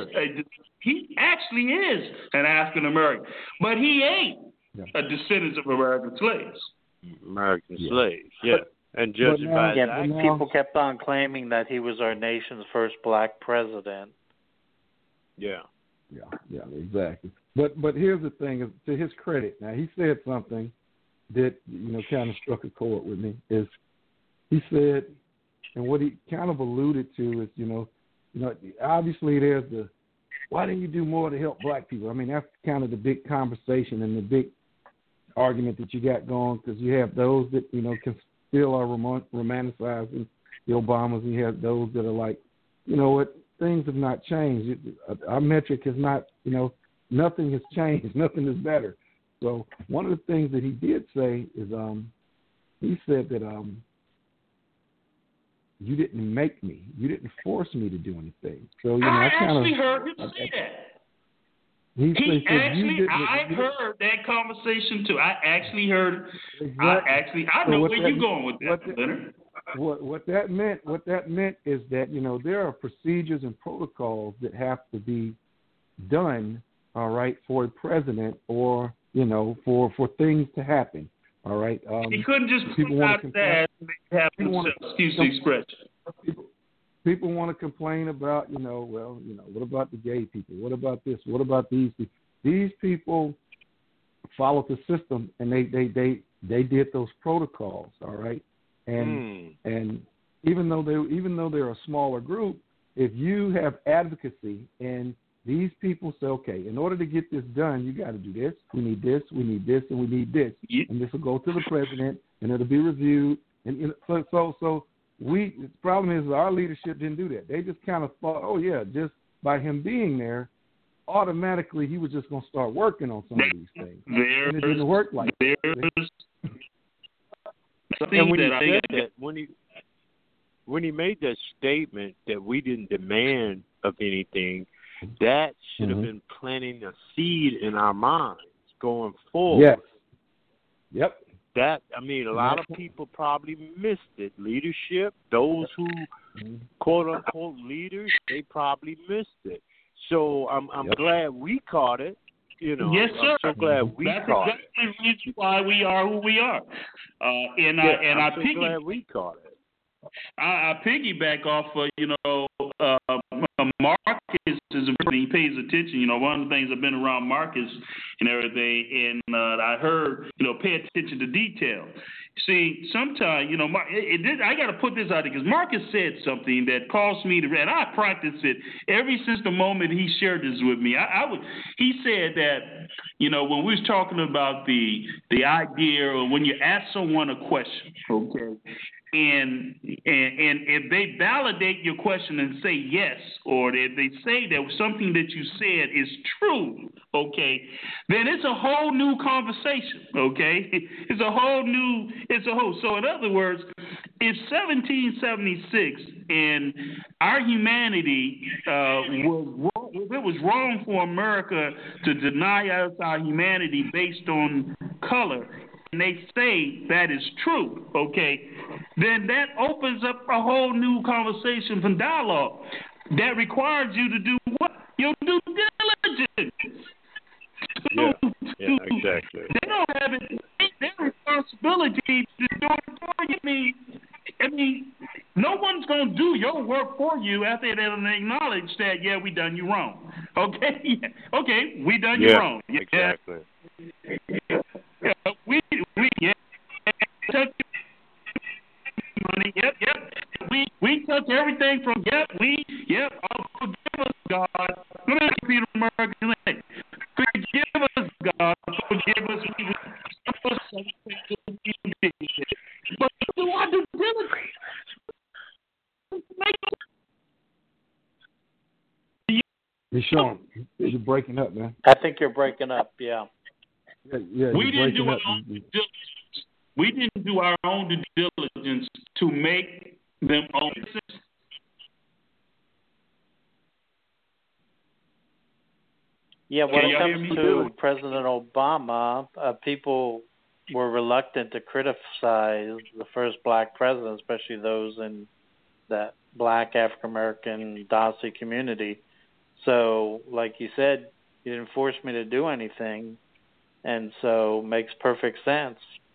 is an African American, but he ain't a descendant of American slaves. American slaves, and judging by that, people kept on claiming that he was our nation's first black president. Yeah, exactly. But here's the thing: to his credit, now he said something that kind of struck a chord with me. Is he said, and what he kind of alluded to is obviously there's the why didn't you do more to help black people? I mean, that's kind of the big conversation and the big argument that you got going, because you have those that can still are romanticizing the Obamas, and you have those that are like, what, things have not changed. Our metric has not, nothing has changed. Nothing is better. So one of the things that he did say is he said that you didn't make me. You didn't force me to do anything. So, I actually heard him say that. I heard that conversation too. I actually heard. Exactly. I know where you're going with that, Leonard. What that meant is that there are procedures and protocols that have to be done, all right, for a president or for things to happen, all right. He couldn't just put out that and have excuse the expression. People want to complain about, what about the gay people? What about this? What about these people? These people followed the system, and they did those protocols, all right. And even though they're a smaller group, if you have advocacy and these people say, okay, in order to get this done, you got to do this. We need this. We need this, and we need this, and this will go to the president, and it'll be reviewed. And so. The problem is our leadership didn't do that. They just kind of thought, just by him being there, automatically he was just going to start working on some of these things. And it didn't work like that. And when he said that, when he made that statement that we didn't demand of anything, that should have been planting a seed in our minds going forward. Yes. Yep. A lot of people probably missed it. Leadership, those who quote unquote leaders, they probably missed it. So I'm glad we caught it. Yes, sir. I'm so glad we caught it. That's exactly the reason why we are who we are. I'm so glad we caught it. I piggyback off of Marcus he pays attention. One of the things I've been around Marcus and everything, and I heard pay attention to detail. See, sometimes I got to put this out there because Marcus said something that caused me to, and I practiced it ever since the moment he shared this with me. He said that when we was talking about the idea, or when you ask someone a question, okay. And if they validate your question and say yes, or if they say that something that you said is true, okay, then it's a whole new conversation, okay? So in other words, if 1776 and our humanity it was wrong for America to deny us our humanity based on color, and they say that is true, okay, then that opens up a whole new conversation from dialogue that requires you to do what? Your due diligence. Yeah, exactly. They don't have it. Their responsibility to do it for you. I mean, no one's going to do your work for you after they don't acknowledge that, we done you wrong. Okay? Okay, we done you wrong. Exactly. We We took everything from oh, forgive us, God. Let me repeat American language. Forgive us, God. Forgive us. But do I do diligence? Sean, you're breaking up, man. I think you're breaking up. Yeah. Yeah. We didn't do our own due diligence. We didn't do our own due diligence to make them own. Yeah, when it comes to President Obama, people were reluctant to criticize the first black president, especially those in that black African American Dasi community. So, like you said, you didn't force me to do anything, and so makes perfect sense.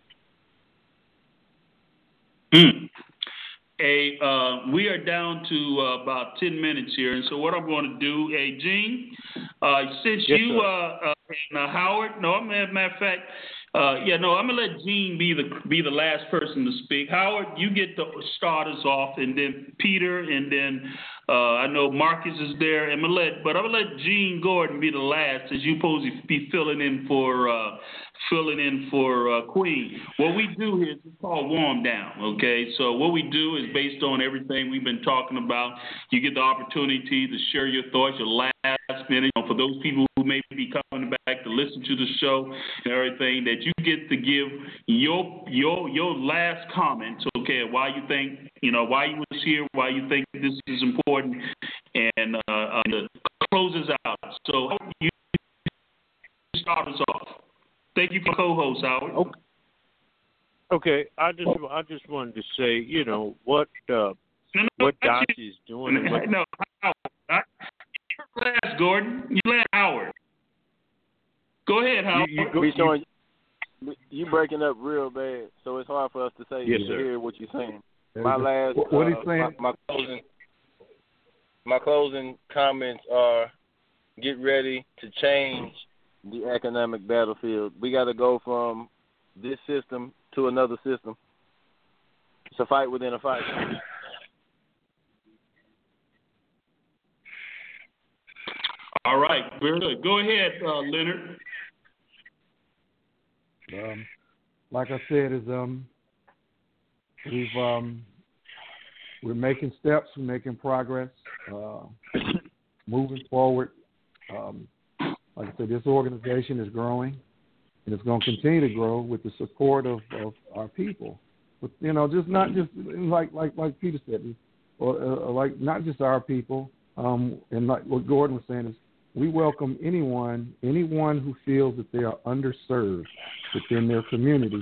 We are down to about 10 minutes here, and so what I'm going to do, Gene, since yes, you and Howard, matter of fact, I'm gonna let Gene be the last person to speak. Howard, you get to start us off, and then Peter, and then I know Marcus is there, and I'm gonna let Gene Gordon be the last, as you supposed to be filling in for Queen. What we do here is called warm down. Okay, so what we do is based on everything we've been talking about. You get the opportunity to share your thoughts, your last minute. For those people who may be coming back to listen to the show and everything, that you get to give your last comments. Okay, why you think why you was here, why you think this is important, and to close us out. So you start us off. Thank you for co-host, Howard. Okay, I just wanted to say, what Dasi is doing. No, Howard. You're last, Gordon. You last, Howard. Go ahead, Howard. You breaking up real bad, so it's hard for us to say hear what you're saying. My last, what he's saying? My closing comments are: get ready to change the economic battlefield. We got to go from this system to another system. It's a fight within a fight. All right, very good. Go ahead, Leonard. Like I said, we're making steps, we're making progress, moving forward. Like I said, this organization is growing, and it's going to continue to grow with the support of our people. But, just not just like Peter said, or like not just our people. And like what Gordon was saying is, we welcome anyone who feels that they are underserved within their community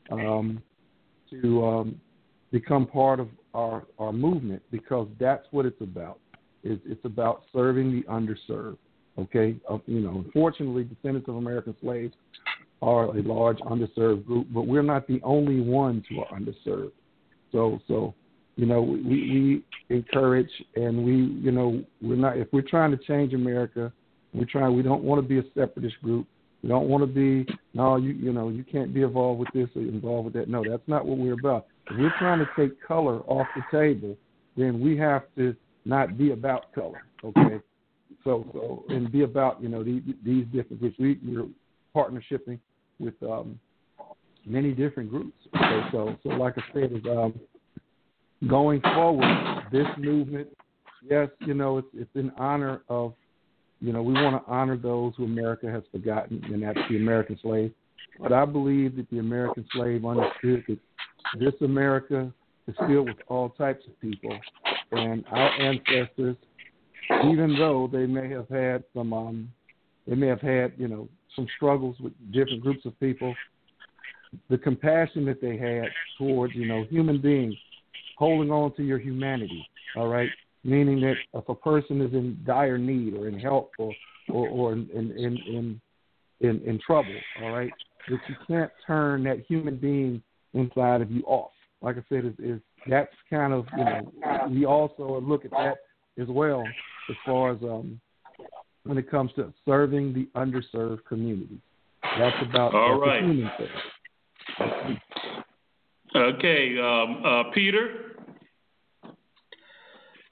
to become part of our movement, because that's what it's about. It's about serving the underserved. Okay, unfortunately, descendants of American slaves are a large underserved group, but we're not the only ones who are underserved. So we encourage, and we're not, if we're trying to change America, we don't want to be a separatist group. We don't want to be, you can't be involved with this or involved with that. No, that's not what we're about. If we're trying to take color off the table, then we have to not be about color. Okay. So and be about these different groups. We're partnershiping with many different groups. Okay, so like I said, is going forward, this movement, yes, it's in honor of, we want to honor those who America has forgotten, and that's the American slave. But I believe that the American slave understood that this America is filled with all types of people, and our ancestors, even though they may have had some struggles with different groups of people, the compassion that they had towards, human beings, holding on to your humanity, all right? Meaning that if a person is in dire need or in help or in trouble, all right, that you can't turn that human being inside of you off. Like I said, is that's kind of, we also look at that as well, as far as when it comes to serving the underserved community. That's about the human thing. Okay, Peter?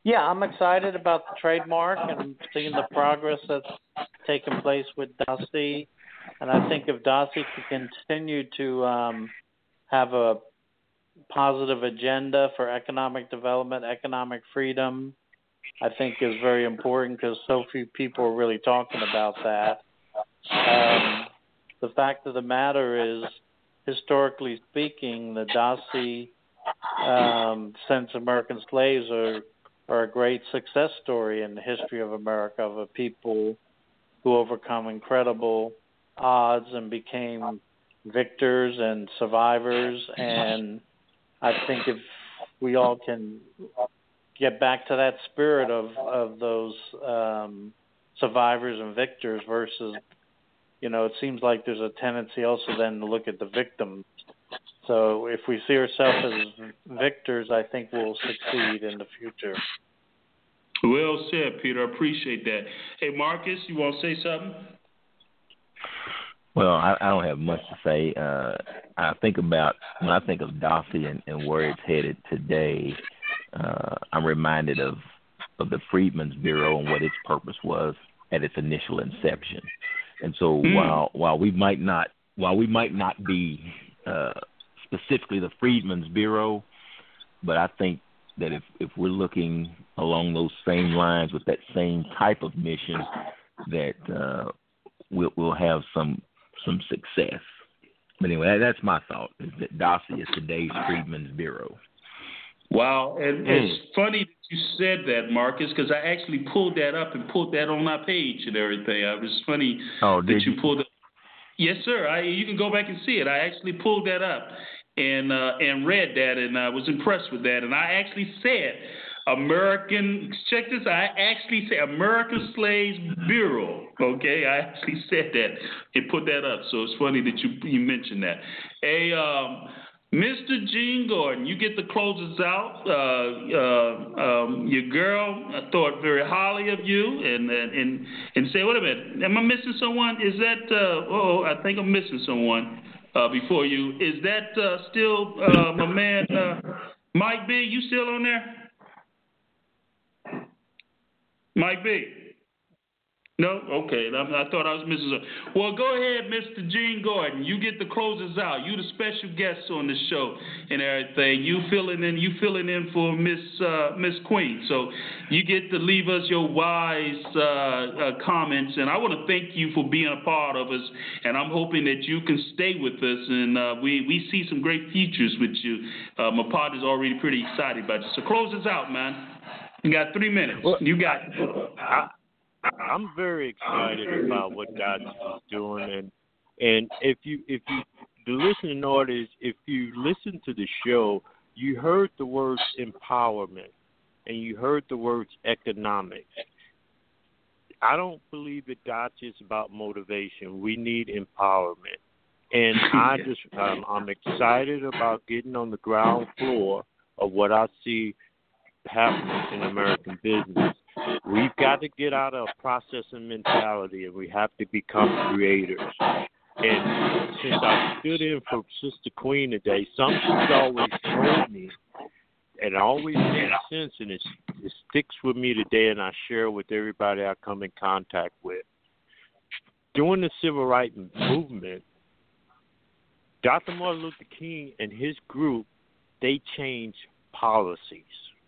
Yeah, I'm excited about the trademark and seeing the progress that's taken place with Dossie. And I think if Dossie can continue to have a positive agenda for economic development, economic freedom, I think is very important because so few people are really talking about that. The fact of the matter is, historically speaking, the Dossie since American slaves are a great success story in the history of America, of a people who overcome incredible odds and became victors and survivors. And I think if we all can get back to that spirit of those survivors and victors versus, it seems like there's a tendency also then to look at the victims. So if we see ourselves as victors, I think we'll succeed in the future. Well said, Peter. I appreciate that. Hey, Marcus, you want to say something? Well, I don't have much to say. I think about when I think of Dossie and where it's headed today, I'm reminded of the Freedmen's Bureau and what its purpose was at its initial inception. And so while we might not be specifically the Freedmen's Bureau, but I think that if we're looking along those same lines with that same type of mission, that we'll have some success. But anyway, that's my thought, is that Dossie is today's Freedmen's Bureau. Wow, and it's funny that you said that, Marcus, because I actually pulled that up and put that on our page and everything. It was funny that you pulled it. Yes, sir. You can go back and see it. I actually pulled that up and read that, and I was impressed with that. And I actually said check this, I actually said American Slaves Bureau, okay? I actually said that and put that up, so it's funny that you mentioned that. Hey, Mr. Gene Gordon, you get the closers out. Your girl, I thought very highly of you, and say, wait a minute, am I missing someone? Is that, I think I'm missing someone before you. Is that still my man, Mike B? You still on there? Mike B? No? Okay. I thought I was missing something. Well, go ahead, Mr. Gene Gordon. You get the closers out. You the special guest on the show and everything. You filling in for Miss Queen. So you get to leave us your wise comments. And I want to thank you for being a part of us. And I'm hoping that you can stay with us. And we see some great futures with you. My partner's already pretty excited about you. So close us out, man. You got 3 minutes. Well, you got I'm very excited about what Dossie is doing, and if you the listening audience, if you listen to the show, you heard the words empowerment and you heard the words economics. I don't believe that Dossie is about motivation. We need empowerment, and I'm excited about getting on the ground floor of what I see happening in American business. We've got to get out of processing mentality, and we have to become creators. And since I stood in for Sister Queen today, something she's always told me, and always makes sense, and it sticks with me today, and I share with everybody I come in contact with. During the Civil Rights Movement, Dr. Martin Luther King and his group, they changed policies.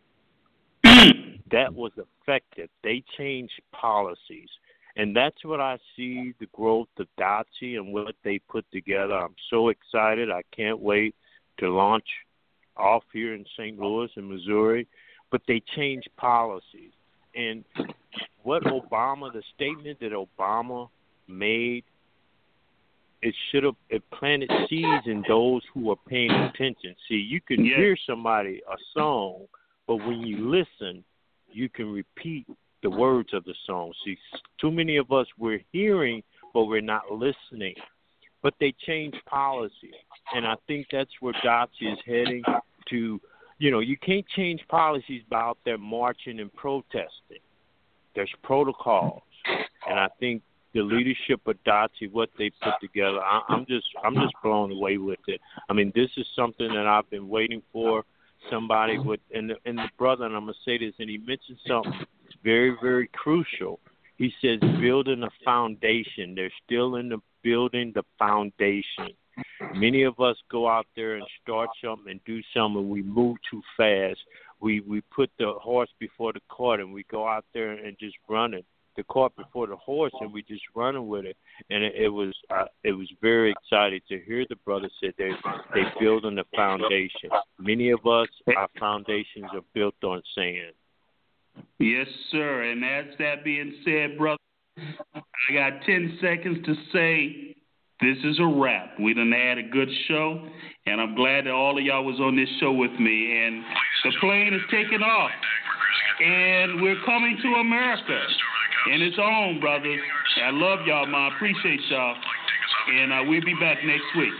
That was effective. They changed policies. And that's what I see, the growth of Dossie and what they put together. I'm so excited. I can't wait to launch off here in St. Louis in Missouri. But they changed policies. And what the statement that Obama made, it planted seeds in those who are paying attention. See, you can hear somebody a song, but when you listen, you can repeat the words of the song. See, too many of us, we're hearing, but we're not listening. But they change policy. And I think that's where Dossie is heading to. You can't change policies by out there marching and protesting. There's protocols. And I think the leadership of Dossie, what they put together, I'm just blown away with it. I mean, this is something that I've been waiting for somebody with, and the brother, and I'm going to say this, and he mentioned something very, very crucial. He says building a foundation. They're still in the building the foundation. Many of us go out there and start something and do something. We move too fast. We put the horse before the cart, and we go out there and just run it. The cart before the horse, and we just running with it. And it was very exciting to hear the brother say they building the foundation. Many of us, our foundations are built on sand. Yes, sir. And as that being said, brother, I got 10 seconds to say this is a wrap. We done had a good show, and I'm glad that all of y'all was on this show with me. And the plane is taking off, and we're coming to America in its own, brothers. I love y'all, man. I appreciate y'all. And we'll be back next week.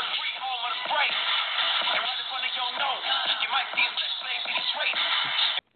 And right in front of your nose, you might see a slave in this race.